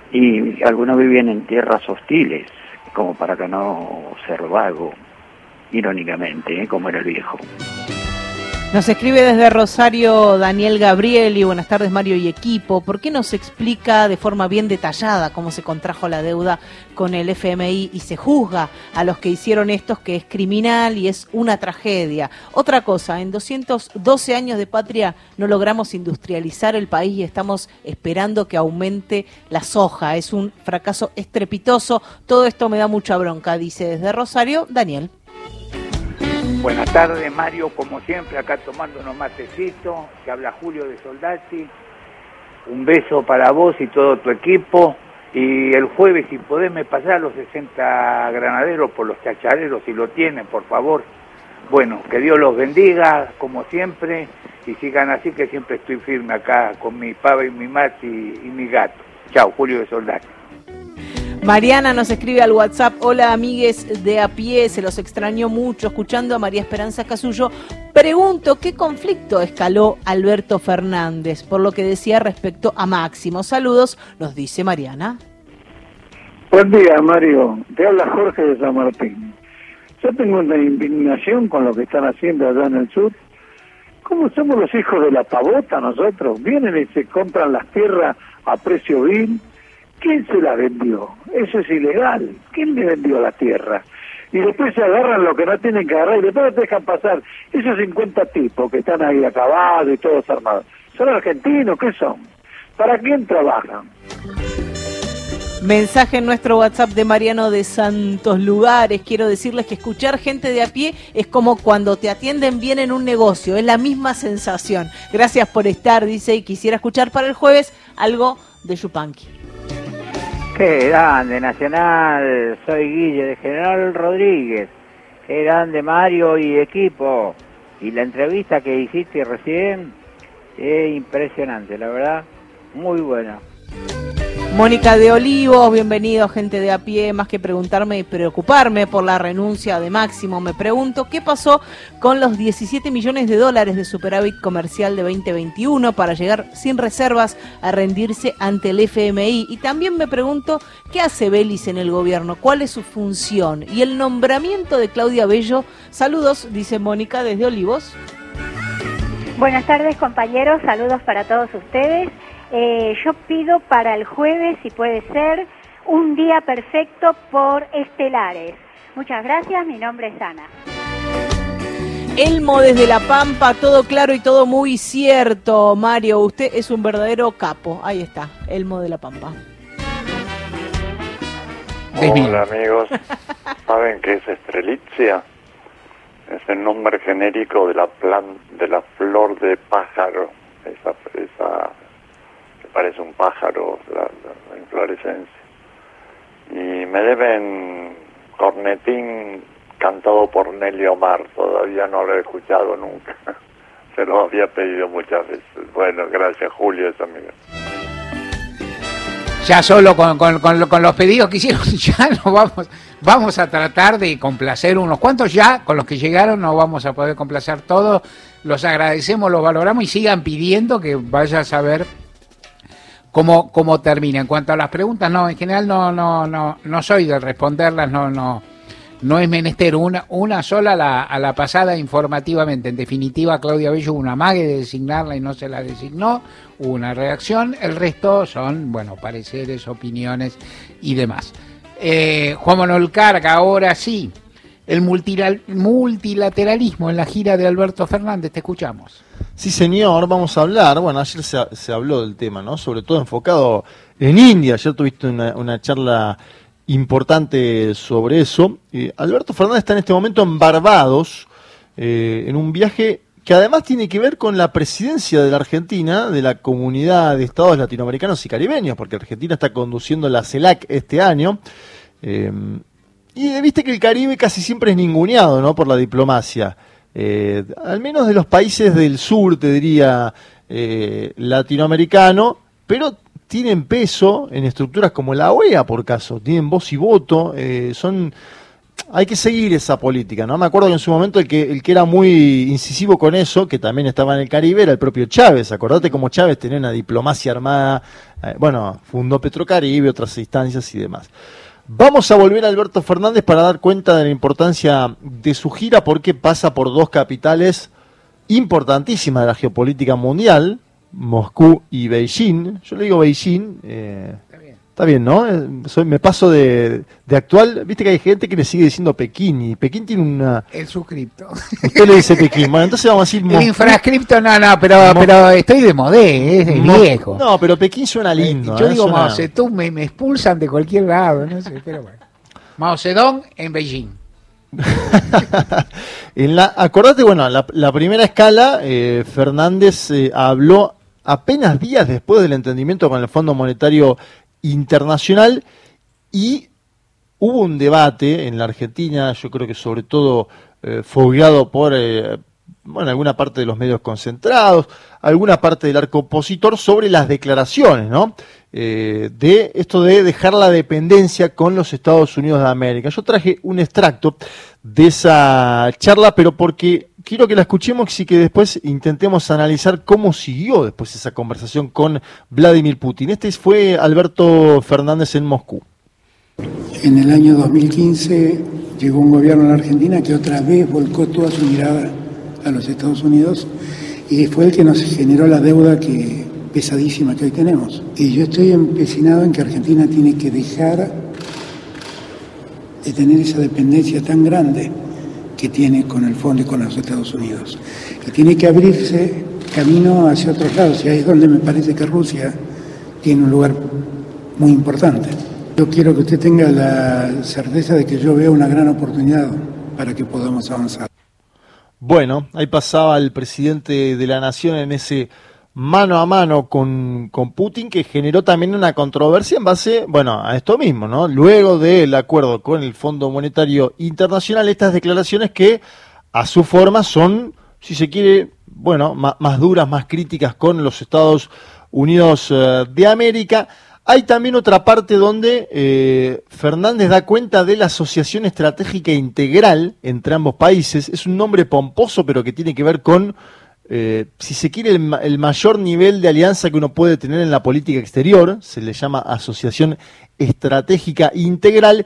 y algunos vivían en tierras hostiles como para que no ser vago. irónicamente, ¿eh? Como era el viejo. Nos escribe desde Rosario Daniel Gabrieli, buenas tardes Mario y equipo. ¿Por qué no se explica de forma bien detallada cómo se contrajo la deuda con el F M I y se juzga a los que hicieron esto, que es criminal y es una tragedia? Otra cosa, en doscientos doce años de patria no logramos industrializar el país y estamos esperando que aumente la soja. Es un fracaso estrepitoso. Todo esto me da mucha bronca, dice desde Rosario Daniel. Buenas tardes, Mario, como siempre, acá tomando unos matecitos, que habla Julio de Soldati. Un beso para vos y todo tu equipo. Y el jueves, si podés, me pasar los sesenta granaderos por los chachareros, si lo tienen, por favor. Bueno, que Dios los bendiga, como siempre, y sigan así, que siempre estoy firme acá con mi pava y mi mati y, y mi gato. Chao, Julio de Soldati. Mariana nos escribe al WhatsApp: hola amigues de a pie, se los extrañó mucho escuchando a María Esperanza Casullo. Pregunto, ¿qué conflicto escaló Alberto Fernández? Por lo que decía respecto a Máximo. Saludos, nos dice Mariana. Buen día, Mario. Te habla Jorge de San Martín. Yo tengo una indignación con lo que están haciendo allá en el sur. ¿Cómo somos los hijos de la pavota nosotros? Vienen y se compran las tierras a precio vil. ¿Quién se la vendió? Eso es ilegal. ¿Quién le vendió la tierra? Y después se agarran lo que no tienen que agarrar y después dejan pasar esos cincuenta tipos que están ahí acabados y todos armados. ¿Son argentinos? ¿Qué son? ¿Para quién trabajan? Mensaje en nuestro WhatsApp de Mariano de Santos Lugares. Quiero decirles que escuchar gente de a pie es como cuando te atienden bien en un negocio. Es la misma sensación. Gracias por estar, dice, y quisiera escuchar para el jueves algo de Yupanqui. Qué grande, Nacional. Soy Guille de General Rodríguez. Qué grande, Mario y equipo. Y la entrevista que hiciste recién es impresionante, la verdad, muy buena. Mónica de Olivos, bienvenido, gente de a pie. Más que preguntarme y preocuparme por la renuncia de Máximo, me pregunto qué pasó con los diecisiete millones de dólares de superávit comercial de veinte veintiuno para llegar sin reservas a rendirse ante el F M I. Y también me pregunto qué hace Belis en el gobierno, cuál es su función y el nombramiento de Claudia Bello. Saludos, dice Mónica desde Olivos. Buenas tardes, compañeros, saludos para todos ustedes. Eh, yo pido para el jueves, si puede ser, un día perfecto por Estelares. Muchas gracias, mi nombre es Ana. Elmo desde La Pampa, todo claro y todo muy cierto. Mario, usted es un verdadero capo. Ahí está, Elmo de La Pampa. Hola amigos, ¿saben qué es estrelitzia? Es el nombre genérico de la plan, de la flor de pájaro, esa, esa que parece un pájaro, la, la, la inflorescencia. Y me deben cornetín cantado por Nelly Omar, todavía no lo he escuchado nunca, se lo había pedido muchas veces. Bueno, gracias Julio, es amigo. Ya solo con, con, con, con los pedidos que hicieron, ya no vamos, vamos a tratar de complacer unos cuantos ya, con los que llegaron no vamos a poder complacer todos, los agradecemos, los valoramos y sigan pidiendo que vaya a saber cómo, cómo termina. En cuanto a las preguntas, no, en general no, no, no, no soy de responderlas, no, no, no es menester una, una sola a la, a la pasada informativamente. En definitiva, Claudia Bello hubo una amague de designarla y no se la designó, hubo una reacción, el resto son, bueno, pareceres, opiniones y demás. Eh, Juan Manuel Carga, ahora sí, el multilateralismo en la gira de Alberto Fernández, te escuchamos. Sí, señor, vamos a hablar, bueno, ayer se, se habló del tema, ¿no? Sobre todo enfocado en India, ayer tuviste una, una charla importante sobre eso. Eh, Alberto Fernández está en este momento en Barbados, eh, en un viaje que además tiene que ver con la presidencia de la Argentina, de la Comunidad de Estados Latinoamericanos y Caribeños, porque Argentina está conduciendo la CELAC este año. Eh, y viste que el Caribe casi siempre es ninguneado, ¿no?, por la diplomacia. Eh, al menos de los países del sur, te diría, eh, latinoamericano, pero tienen peso en estructuras como la O E A, por caso, tienen voz y voto, eh, son... Hay que seguir esa política, ¿no? Me acuerdo que en su momento el que, el que era muy incisivo con eso, que también estaba en el Caribe, era el propio Chávez. Acordate cómo Chávez tenía una diplomacia armada, eh, bueno, fundó Petrocaribe, otras instancias y demás. Vamos a volver a Alberto Fernández para dar cuenta de la importancia de su gira, porque pasa por dos capitales importantísimas de la geopolítica mundial, Moscú y Beijing. Yo le digo Beijing, eh, está, bien. está bien, ¿no? Eh, soy, me paso de, de actual, viste que hay gente que le sigue diciendo Pekín, y Pekín tiene una... El suscripto. Usted le dice Pekín, bueno, entonces vamos a decir Moscú. El infrascripto, no, no, pero, Mos... pero estoy de modé, es de Mos... viejo. No, pero Pekín suena lindo. Eh, yo ¿eh? digo suena... Mao Zedong, me, me expulsan de cualquier lado, no sé, pero bueno. Mao Zedong en Beijing. en la, acordate, bueno, la, la primera escala, eh, Fernández eh, habló apenas días después del entendimiento con el Fondo Monetario Internacional, y hubo un debate en la Argentina, yo creo que sobre todo eh, fogueado por eh, bueno, alguna parte de los medios concentrados, alguna parte del arco opositor, sobre las declaraciones, ¿no? Eh, de esto de dejar la dependencia con los Estados Unidos de América. Yo traje un extracto de esa charla, pero porque quiero que la escuchemos y que después intentemos analizar cómo siguió después esa conversación con Vladimir Putin. Este fue Alberto Fernández en Moscú. En el año dos mil quince llegó un gobierno en la Argentina que otra vez volcó toda su mirada a los Estados Unidos, y fue el que nos generó la deuda que pesadísima que hoy tenemos. Y yo estoy empecinado en que Argentina tiene que dejar de tener esa dependencia tan grande que tiene con el fondo y con los Estados Unidos. Y tiene que abrirse camino hacia otros lados, y ahí es donde me parece que Rusia tiene un lugar muy importante. Yo quiero que usted tenga la certeza de que yo veo una gran oportunidad para que podamos avanzar. Bueno, ahí pasaba el presidente de la Nación en ese mano a mano con, con Putin, que generó también una controversia en base, bueno, a esto mismo, ¿no? Luego del acuerdo con el Fondo Monetario Internacional, estas declaraciones que a su forma son, si se quiere, bueno, más, más duras, más críticas con los Estados Unidos eh, de América. Hay también otra parte donde eh, Fernández da cuenta de la Asociación Estratégica Integral entre ambos países. Es un nombre pomposo, pero que tiene que ver con, eh, si se quiere, el, el mayor nivel de alianza que uno puede tener en la política exterior. Se le llama Asociación Estratégica Integral.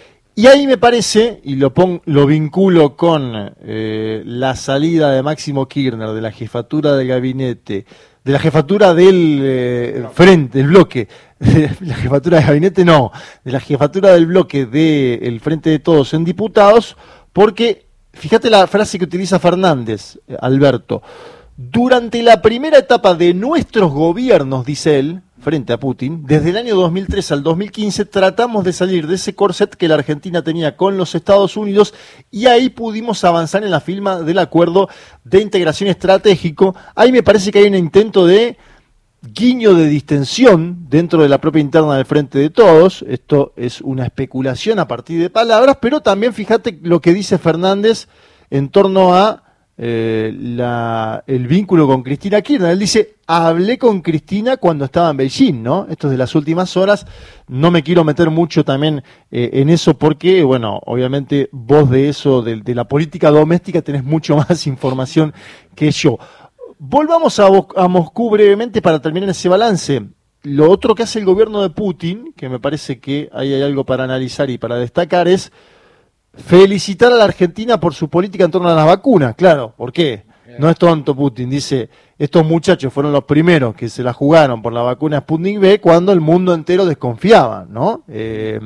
Y ahí me parece, y lo, pongo, lo vinculo con eh, la salida de Máximo Kirchner de la jefatura del gabinete, de la jefatura del eh, frente, del bloque, de la jefatura del gabinete no, de la jefatura del bloque del Frente de Todos en diputados, porque, fíjate la frase que utiliza Fernández, eh, Alberto, durante la primera etapa de nuestros gobiernos, dice él, frente a Putin, desde el año dos mil tres al dos mil quince tratamos de salir de ese corset que la Argentina tenía con los Estados Unidos, y ahí pudimos avanzar en la firma del acuerdo de integración estratégico. Ahí me parece que hay un intento de guiño de distensión dentro de la propia interna del Frente de Todos. Esto es una especulación a partir de palabras, pero también fíjate lo que dice Fernández en torno a Eh, la, el vínculo con Cristina Kirchner. Él dice, hablé con Cristina cuando estaba en Beijing, ¿no? Esto es de las últimas horas. No me quiero meter mucho también eh, en eso porque, bueno, obviamente vos de eso, de, de la política doméstica, tenés mucho más información que yo. Volvamos a, a Moscú brevemente para terminar ese balance. Lo otro que hace el gobierno de Putin, que me parece que ahí hay algo para analizar y para destacar, es felicitar a la Argentina por su política en torno a las vacunas. Claro, ¿por qué? No es tonto Putin, dice, estos muchachos fueron los primeros que se la jugaron por la vacuna Sputnik V cuando el mundo entero desconfiaba, ¿no? Eh,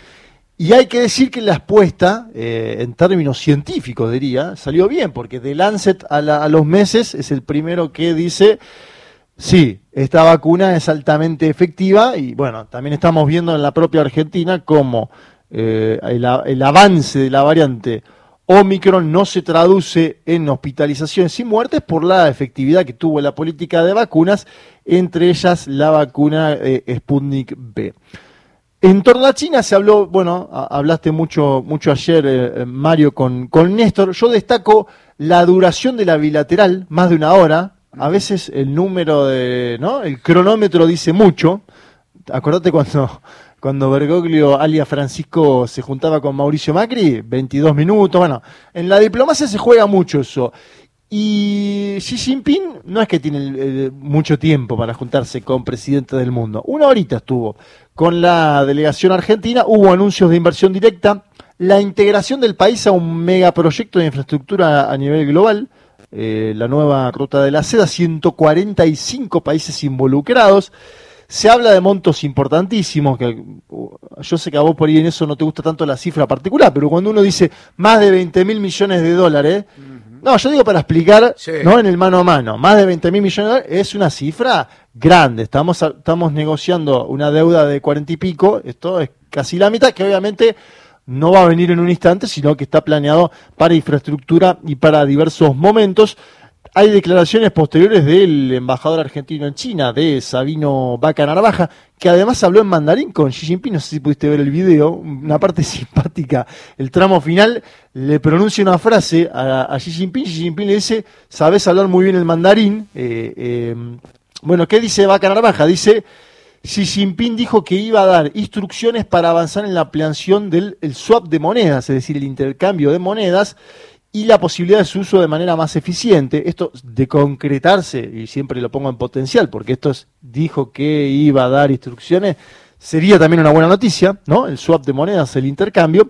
y hay que decir que la apuesta, eh, en términos científicos diría, salió bien, porque The Lancet a, la, a los meses es el primero que dice, sí, esta vacuna es altamente efectiva, y bueno, también estamos viendo en la propia Argentina cómo Eh, el, el avance de la variante Omicron no se traduce en hospitalizaciones y muertes por la efectividad que tuvo la política de vacunas, entre ellas la vacuna eh, Sputnik V. En torno a China se habló, bueno, a, hablaste mucho mucho ayer, eh, Mario, con, con Néstor. Yo destaco la duración de la bilateral, más de una hora. A veces el número de, ¿no? El cronómetro dice mucho. Acordate cuando... Cuando Bergoglio, alias Francisco, se juntaba con Mauricio Macri, veintidós minutos. Bueno, en la diplomacia se juega mucho eso. Y Xi Jinping no es que tiene eh, mucho tiempo para juntarse con presidentes del mundo. Una horita estuvo con la delegación argentina, hubo anuncios de inversión directa, la integración del país a un megaproyecto de infraestructura a nivel global, eh, la nueva ruta de la seda, ciento cuarenta y cinco países involucrados. Se habla de montos importantísimos, que yo sé que a vos por ahí en eso no te gusta tanto la cifra particular, pero cuando uno dice más de veinte mil millones de dólares, uh-huh. no, yo digo para explicar, sí. no en el mano a mano, más de veinte mil millones de dólares es una cifra grande, estamos, estamos negociando una deuda de cuarenta y pico, esto es casi la mitad, que obviamente no va a venir en un instante, sino que está planeado para infraestructura y para diversos momentos. Hay declaraciones posteriores del embajador argentino en China, de Sabino Vaca Narvaja, que además habló en mandarín con Xi Jinping. No sé si pudiste ver el video, una parte simpática. El tramo final le pronuncia una frase a, a Xi Jinping. Xi Jinping le dice, sabés hablar muy bien el mandarín. Eh, eh, bueno, ¿qué dice Vaca Narvaja? Dice, Xi Jinping dijo que iba a dar instrucciones para avanzar en la ampliación del el swap de monedas, es decir, el intercambio de monedas, y la posibilidad de su uso de manera más eficiente. Esto de concretarse, y siempre lo pongo en potencial, porque esto es, dijo que iba a dar instrucciones, sería también una buena noticia, ¿no? El swap de monedas, el intercambio.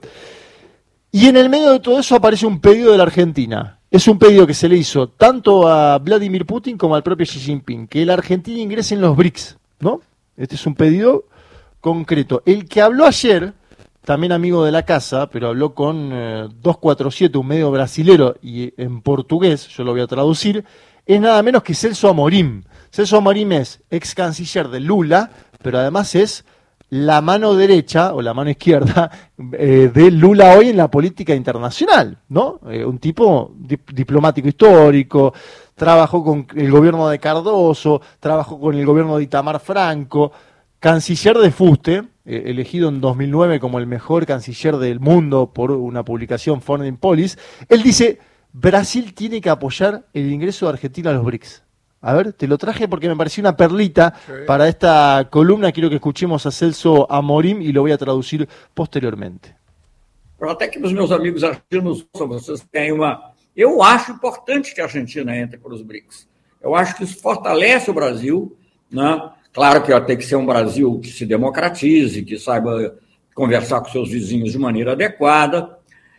Y en el medio de todo eso aparece un pedido de la Argentina. Es un pedido que se le hizo tanto a Vladimir Putin como al propio Xi Jinping, que la Argentina ingrese en los BRICS, ¿no? Este es un pedido concreto. El que habló ayer, también amigo de la casa, pero habló con eh, doscientos cuarenta y siete, un medio brasilero, y en portugués, yo lo voy a traducir, es nada menos que Celso Amorim. Celso Amorim es ex canciller de Lula, pero además es la mano derecha, o la mano izquierda, eh, de Lula hoy en la política internacional, ¿no? Eh, un tipo dip- diplomático histórico, trabajó con el gobierno de Cardoso, trabajó con el gobierno de Itamar Franco, canciller de Fuste, eh, elegido en dos mil nueve como el mejor canciller del mundo por una publicación Foreign Policy. Él dice, Brasil tiene que apoyar el ingreso de Argentina a los BRICS. A ver, te lo traje porque me pareció una perlita sí. para esta columna. Quiero que escuchemos a Celso Amorim y lo voy a traducir posteriormente. Até que os meus amigos argentinos, vocês têm uma... Eu acho importante que a Argentina entre para os BRICS. Eu acho que isso fortalece o Brasil, né? Claro que tem que ser um Brasil que se democratize, que saiba conversar com seus vizinhos de maneira adequada.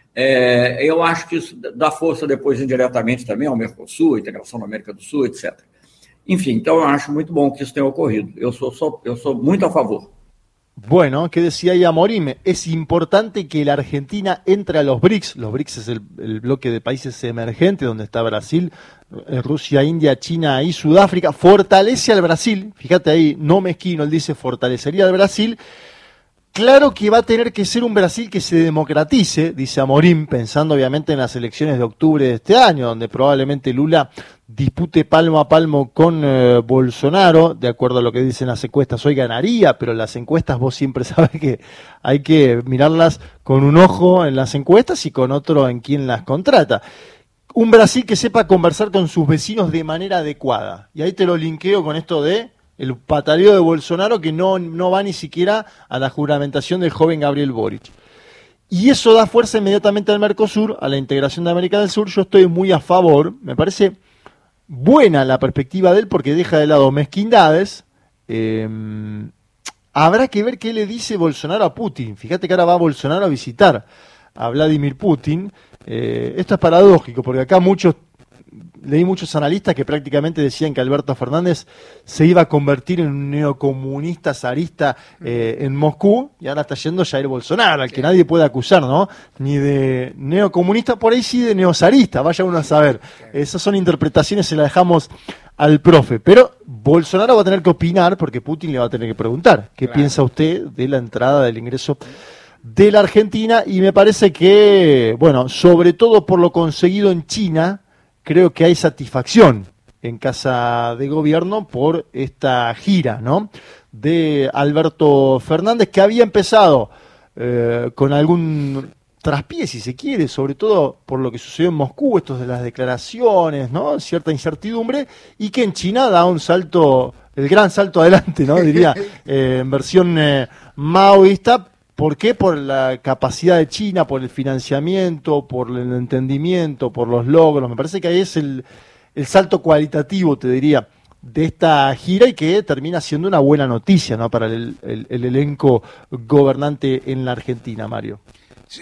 É, eu acho que isso dá força depois indiretamente também ao Mercosul, a integração na América do Sul, etcétera. Enfim, então eu acho muito bom que isso tenha ocorrido. Eu sou, sou, eu sou muito a favor. Bueno, ¿qué decía ahí Amorim? Es importante que la Argentina entre a los BRICS. Los BRICS es el, el bloque de países emergentes donde está Brasil, Rusia, India, China y Sudáfrica. Fortalece al Brasil, fíjate ahí, no mezquino, él dice fortalecería al Brasil. Claro que va a tener que ser un Brasil que se democratice, dice Amorim, pensando obviamente en las elecciones de octubre de este año, donde probablemente Lula dispute palmo a palmo con eh, Bolsonaro, de acuerdo a lo que dicen las encuestas, hoy ganaría, pero las encuestas vos siempre sabes que hay que mirarlas con un ojo en las encuestas y con otro en quien las contrata. Un Brasil que sepa conversar con sus vecinos de manera adecuada. Y ahí te lo linkeo con esto de el pataleo de Bolsonaro, que no, no va ni siquiera a la juramentación del joven Gabriel Boric. Y eso da fuerza inmediatamente al Mercosur, a la integración de América del Sur. Yo estoy muy a favor, me parece buena la perspectiva de él porque deja de lado mezquindades. Eh, habrá que ver qué le dice Bolsonaro a Putin. Fíjate que ahora va Bolsonaro a visitar a Vladimir Putin. Eh, esto es paradójico porque acá muchos leí muchos analistas que prácticamente decían que Alberto Fernández se iba a convertir en un neocomunista zarista eh, en Moscú, y ahora está yendo Jair Bolsonaro, al que nadie puede acusar, ¿no? Ni de neocomunista, por ahí sí de neozarista, vaya uno a saber. Esas son interpretaciones, se las dejamos al profe. Pero Bolsonaro va a tener que opinar porque Putin le va a tener que preguntar qué claro. piensa usted de la entrada del ingreso de la Argentina, y me parece que, bueno, sobre todo por lo conseguido en China, creo que hay satisfacción en Casa de Gobierno por esta gira, ¿no?, de Alberto Fernández, que había empezado eh, con algún traspié, si se quiere, sobre todo por lo que sucedió en Moscú, estos de las declaraciones, ¿no?, cierta incertidumbre, y que en China da un salto, el gran salto adelante, ¿no?, diría, eh, en versión eh, maoísta, ¿Por qué? Por la capacidad de China, por el financiamiento, por el entendimiento, por los logros. Me parece que ahí es el, el salto cualitativo, te diría, de esta gira y que termina siendo una buena noticia, ¿no?, para el, el, el elenco gobernante en la Argentina, Mario. Sí,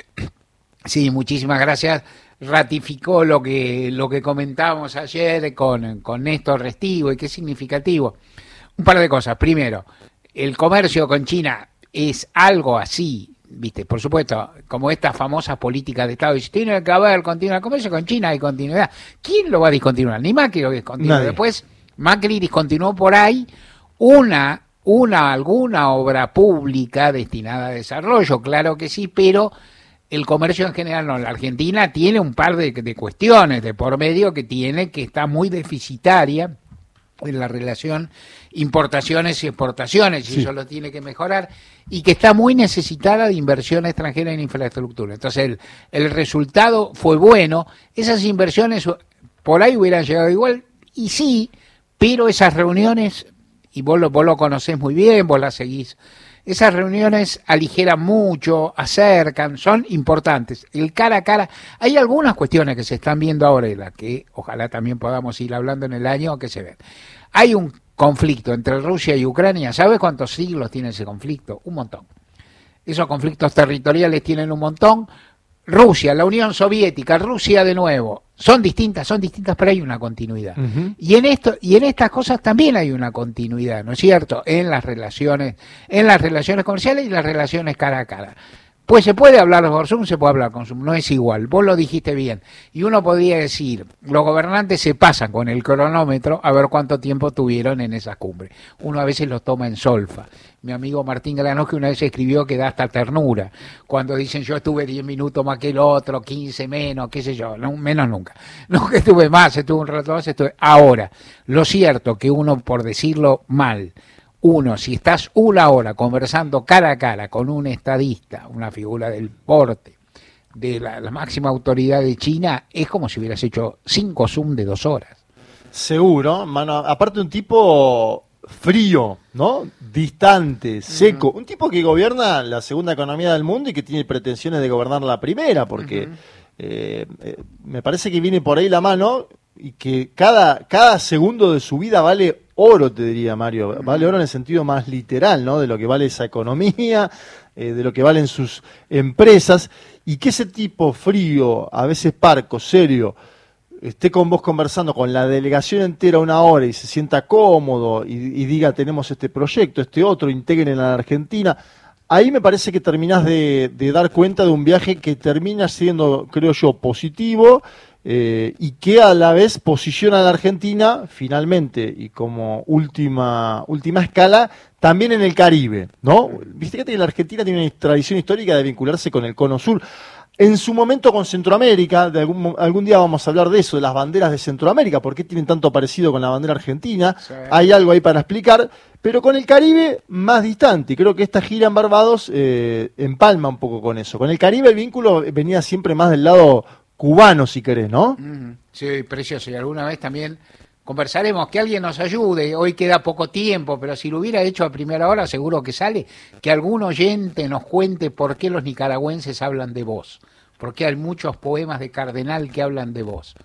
sí, muchísimas gracias. Ratificó lo que lo que comentábamos ayer con, con Néstor Restivo y que es significativo. Un par de cosas. Primero, el comercio con China es algo así, viste, por supuesto, como estas famosas políticas de Estado, dice, tiene que haber continuidad. El comercio con China hay continuidad. ¿Quién lo va a discontinuar? Ni Macri lo discontinuó. Después Macri discontinuó por ahí una, una, alguna obra pública destinada a desarrollo, claro que sí, pero el comercio en general no. La Argentina tiene un par de, de cuestiones de por medio que tiene, que está muy deficitaria en la relación importaciones y exportaciones, y sí, eso lo tiene que mejorar, y que está muy necesitada de inversión extranjera en infraestructura. Entonces el, el resultado fue bueno. Esas inversiones por ahí hubieran llegado igual, y sí, pero esas reuniones, y vos lo, vos lo conocés muy bien, vos las seguís, esas reuniones aligeran mucho, acercan, son importantes. El cara a cara, hay algunas cuestiones que se están viendo ahora y las que ojalá también podamos ir hablando en el año que se ven. Hay un conflicto entre Rusia y Ucrania. ¿Sabes cuántos siglos tiene ese conflicto? Un montón. Esos conflictos territoriales tienen un montón. Rusia, la Unión Soviética, Rusia de nuevo, son distintas, son distintas, pero hay una continuidad. Uh-huh. Y en esto, y en estas cosas también hay una continuidad, ¿no es cierto? En las relaciones, en las relaciones comerciales y las relaciones cara a cara. Pues se puede hablar por Zoom, se puede hablar con Zoom, no es igual, vos lo dijiste bien. Y uno podría decir, los gobernantes se pasan con el cronómetro a ver cuánto tiempo tuvieron en esa cumbre. Uno a veces los toma en solfa. Mi amigo Martín Granoz, que una vez escribió que da hasta ternura, cuando dicen yo estuve diez minutos más que el otro, quince menos, qué sé yo, no, menos nunca. Nunca estuve más, estuve un rato más, estuve... Ahora, lo cierto que uno, por decirlo mal, uno, si estás una hora conversando cara a cara con un estadista, una figura del porte, de la, la máxima autoridad de China, es como si hubieras hecho cinco Zoom de dos horas. Seguro, mano. Aparte un tipo frío, ¿no? Distante, seco. Uh-huh. Un tipo que gobierna la segunda economía del mundo y que tiene pretensiones de gobernar la primera, porque uh-huh. eh, eh, me parece que viene por ahí la mano y que cada, cada segundo de su vida vale oro, te diría, Mario. Vale oro en el sentido más literal, ¿no? De lo que vale esa economía, eh, de lo que valen sus empresas, y que ese tipo frío, a veces parco, serio, esté con vos conversando con la delegación entera una hora y se sienta cómodo y, y diga tenemos este proyecto, este otro, integren a la Argentina. Ahí me parece que terminás de, de dar cuenta de un viaje que termina siendo, creo yo, positivo, eh, y que a la vez posiciona a la Argentina finalmente y como última última escala también en el Caribe, ¿no? Viste que la Argentina tiene una tradición histórica de vincularse con el Cono Sur. En su momento con Centroamérica, de algún, algún día vamos a hablar de eso, de las banderas de Centroamérica, por qué tienen tanto parecido con la bandera argentina, sí. Hay algo ahí para explicar, pero con el Caribe más distante, y creo que esta gira en Barbados eh, empalma un poco con eso. Con el Caribe el vínculo venía siempre más del lado cubano, si querés, ¿no? Mm, sí, precioso, y alguna vez también conversaremos, que alguien nos ayude, hoy queda poco tiempo, pero si lo hubiera hecho a primera hora seguro que sale, que algún oyente nos cuente por qué los nicaragüenses hablan de vos, porque hay muchos poemas de Cardenal que hablan de vos.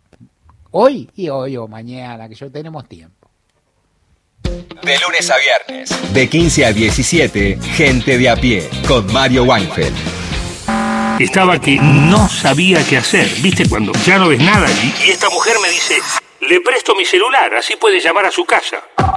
Hoy y hoy o mañana, que ya tenemos tiempo. De lunes a viernes, de quince a diecisiete, Gente de a Pie, con Mario Weinfeld. Estaba que no sabía qué hacer, ¿viste? Cuando ya no ves nada y, y esta mujer me dice... Le presto mi celular, así puede llamar a su casa.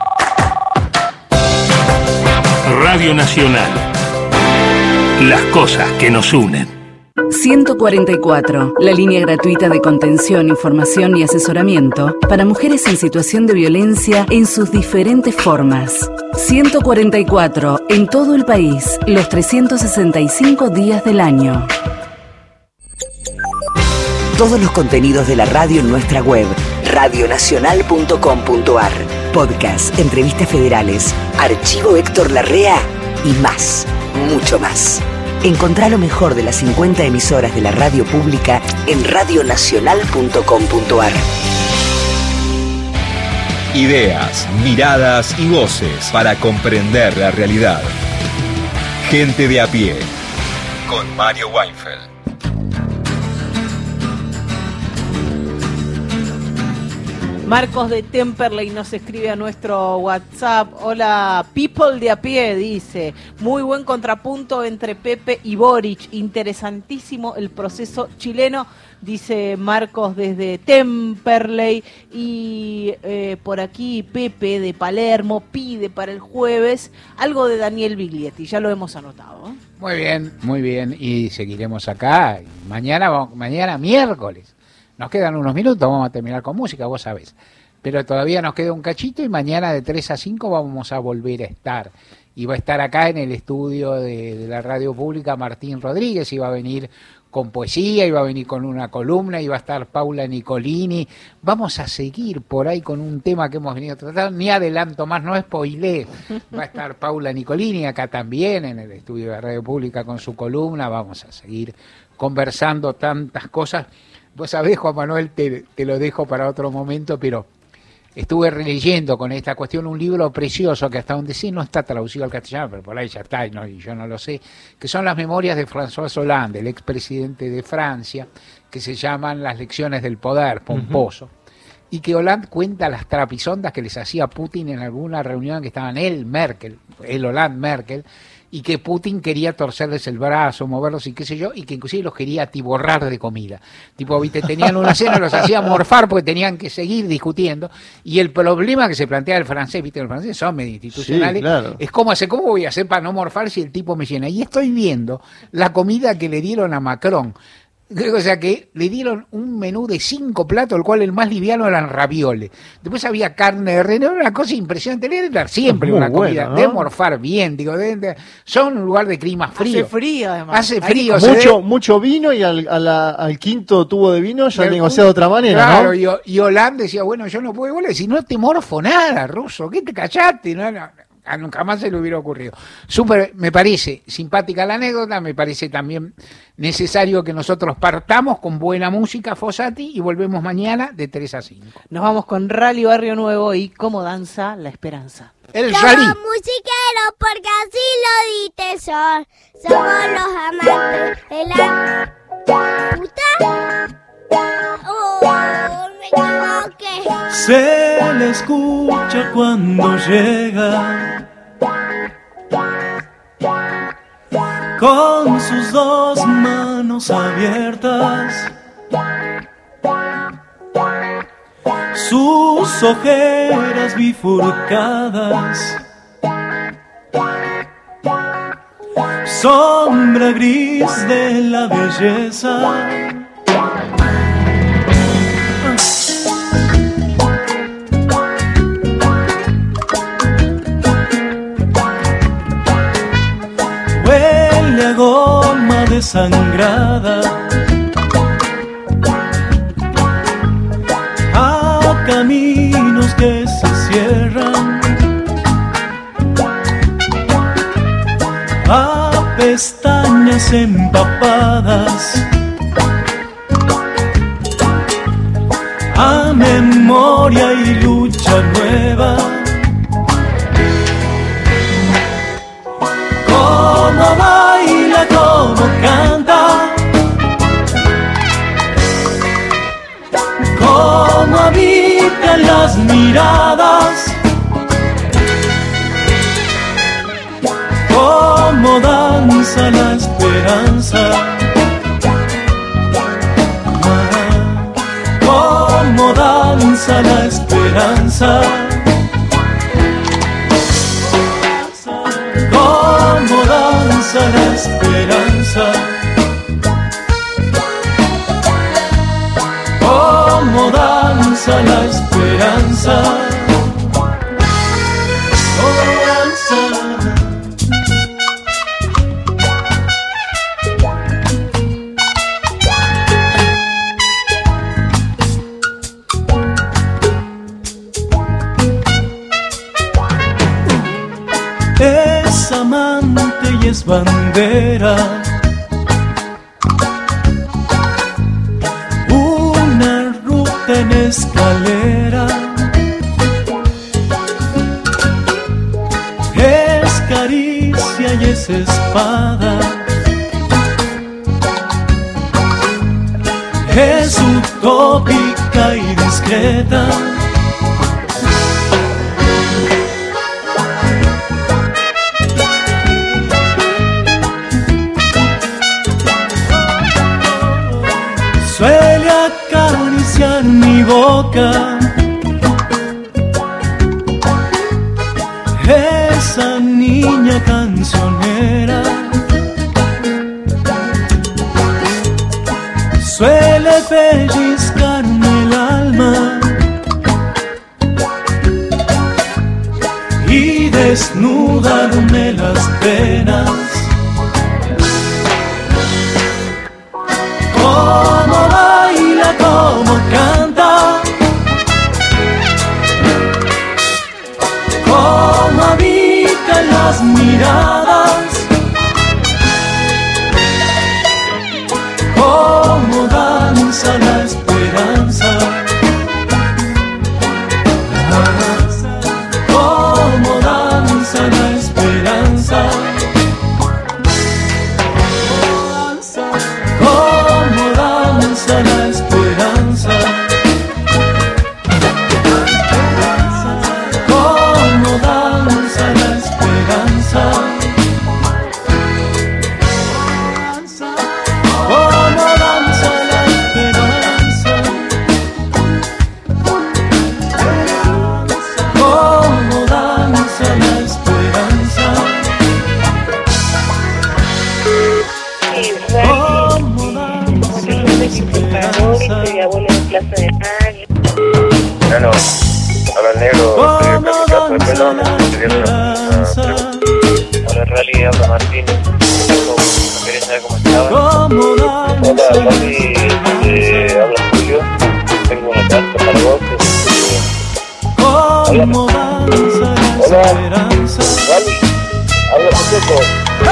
Radio Nacional. Las cosas que nos unen. ciento cuarenta y cuatro, la línea gratuita de contención, información y asesoramiento para mujeres en situación de violencia en sus diferentes formas. ciento cuarenta y cuatro, en todo el país, los trescientos sesenta y cinco días del año. Todos los contenidos de la radio en nuestra web, radio nacional punto com punto a r. Podcast, entrevistas federales, archivo Héctor Larrea y más, mucho más. Encontrá lo mejor de las cincuenta emisoras de la radio pública en radio nacional punto com punto a r. Ideas, miradas y voces para comprender la realidad. Gente de a pie, con Mario Weinfeld. Marcos de Temperley nos escribe a nuestro WhatsApp. Hola, people de a pie, dice. Muy buen contrapunto entre Pepe y Boric. Interesantísimo el proceso chileno, dice Marcos desde Temperley. Y eh, por aquí Pepe de Palermo pide para el jueves algo de Daniel Biglietti. Ya lo hemos anotado, ¿eh? Muy bien, muy bien. Y seguiremos acá. Mañana, mañana miércoles. Nos quedan unos minutos, vamos a terminar con música, vos sabés. Pero todavía nos queda un cachito y mañana de tres a cinco vamos a volver a estar. Y va a estar acá en el estudio de, de la radio pública Martín Rodríguez, y va a venir con poesía, y va a venir con una columna, y va a estar Paula Nicolini. Vamos a seguir por ahí con un tema que hemos venido tratando, ni adelanto más, no spoilé. Va a estar Paula Nicolini acá también en el estudio de la radio pública con su columna. Vamos a seguir conversando tantas cosas. Vos sabés, Juan Manuel, te, te lo dejo para otro momento, pero estuve releyendo con esta cuestión un libro precioso que hasta donde sí no está traducido al castellano, pero por ahí ya está, y, no, y yo no lo sé, que son las memorias de François Hollande, el expresidente de Francia, que se llaman Las lecciones del poder, pomposo, uh-huh. Y que Hollande cuenta las trapisondas que les hacía Putin en alguna reunión que estaban él, Merkel, él, Hollande, Merkel, y que Putin quería torcerles el brazo, moverlos y qué sé yo, y que inclusive los quería atiborrar de comida. Tipo, viste, tenían una cena, los hacía morfar porque tenían que seguir discutiendo, y el problema que se plantea el francés, viste, los franceses son medio institucionales, sí, claro. Es cómo hacer, ¿cómo voy a hacer para no morfar si el tipo me llena? Y estoy viendo la comida que le dieron a Macron. O sea que le dieron un menú de cinco platos, el cual el más liviano eran ravioles. Después había carne de reno, era una cosa impresionante. Le deben dar siempre muy una comida, buena, ¿no? De morfar bien, digo, de, de, son un lugar de clima frío. Hace frío, además. Hace frío. Mucho, debe... mucho vino, y al, a la, al quinto tubo de vino ya negociado de otra manera, claro, ¿no? Y, y Hollande decía, bueno, yo no puedo igual, si no te morfo nada, ruso, ¿qué te callaste? No, no. Nunca más se le hubiera ocurrido. Súper, me parece simpática la anécdota, me parece también necesario que nosotros partamos con buena música, Fossati, y volvemos mañana de tres a cinco. Nos vamos con Rally Barrio Nuevo y Cómo danza la esperanza. El Rally. Somos musiqueros porque así lo diste sol. Somos los amantes de la puta. Oh, me equivoqué. Se le escucha cuando llega con sus dos manos abiertas, sus ojeras bifurcadas, sombra gris de la belleza. Huele a goma desangrada, a caminos que se cierran, a pestañas empapadas, a memoria y lucha nueva. Cómo baila, cómo canta, cómo habitan las miradas, cómo danza la esperanza, cómo danza la esperanza. Cómo danza la esperanza, cómo danza la esperanza, cómo danza. Es amante y es bandera, una ruta en escalera, es caricia ella es espada. Es utópica y discreta. Suele acariciar mi boca. Esa niña cancionera suele pellizcarme el alma y desnudarme las penas. Como baila, como canta, como habita las miradas, como danza la esperanza, como danza la esperanza, como danza la esperanza. Bueno, ahora el negro, estoy en mi casa de pelón, teniendo una pregunta. Ahora en rally habla Martín, quería saber cómo estaba. Hola, Rally, eh, habla Julio, tengo una carta para vos. Eh, hola, hola, Rally, habla Julio.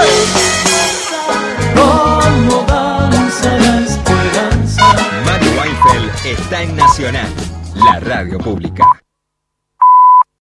Como danza la esperanza. Matt Weinfeld está en Nacional, la radio pública.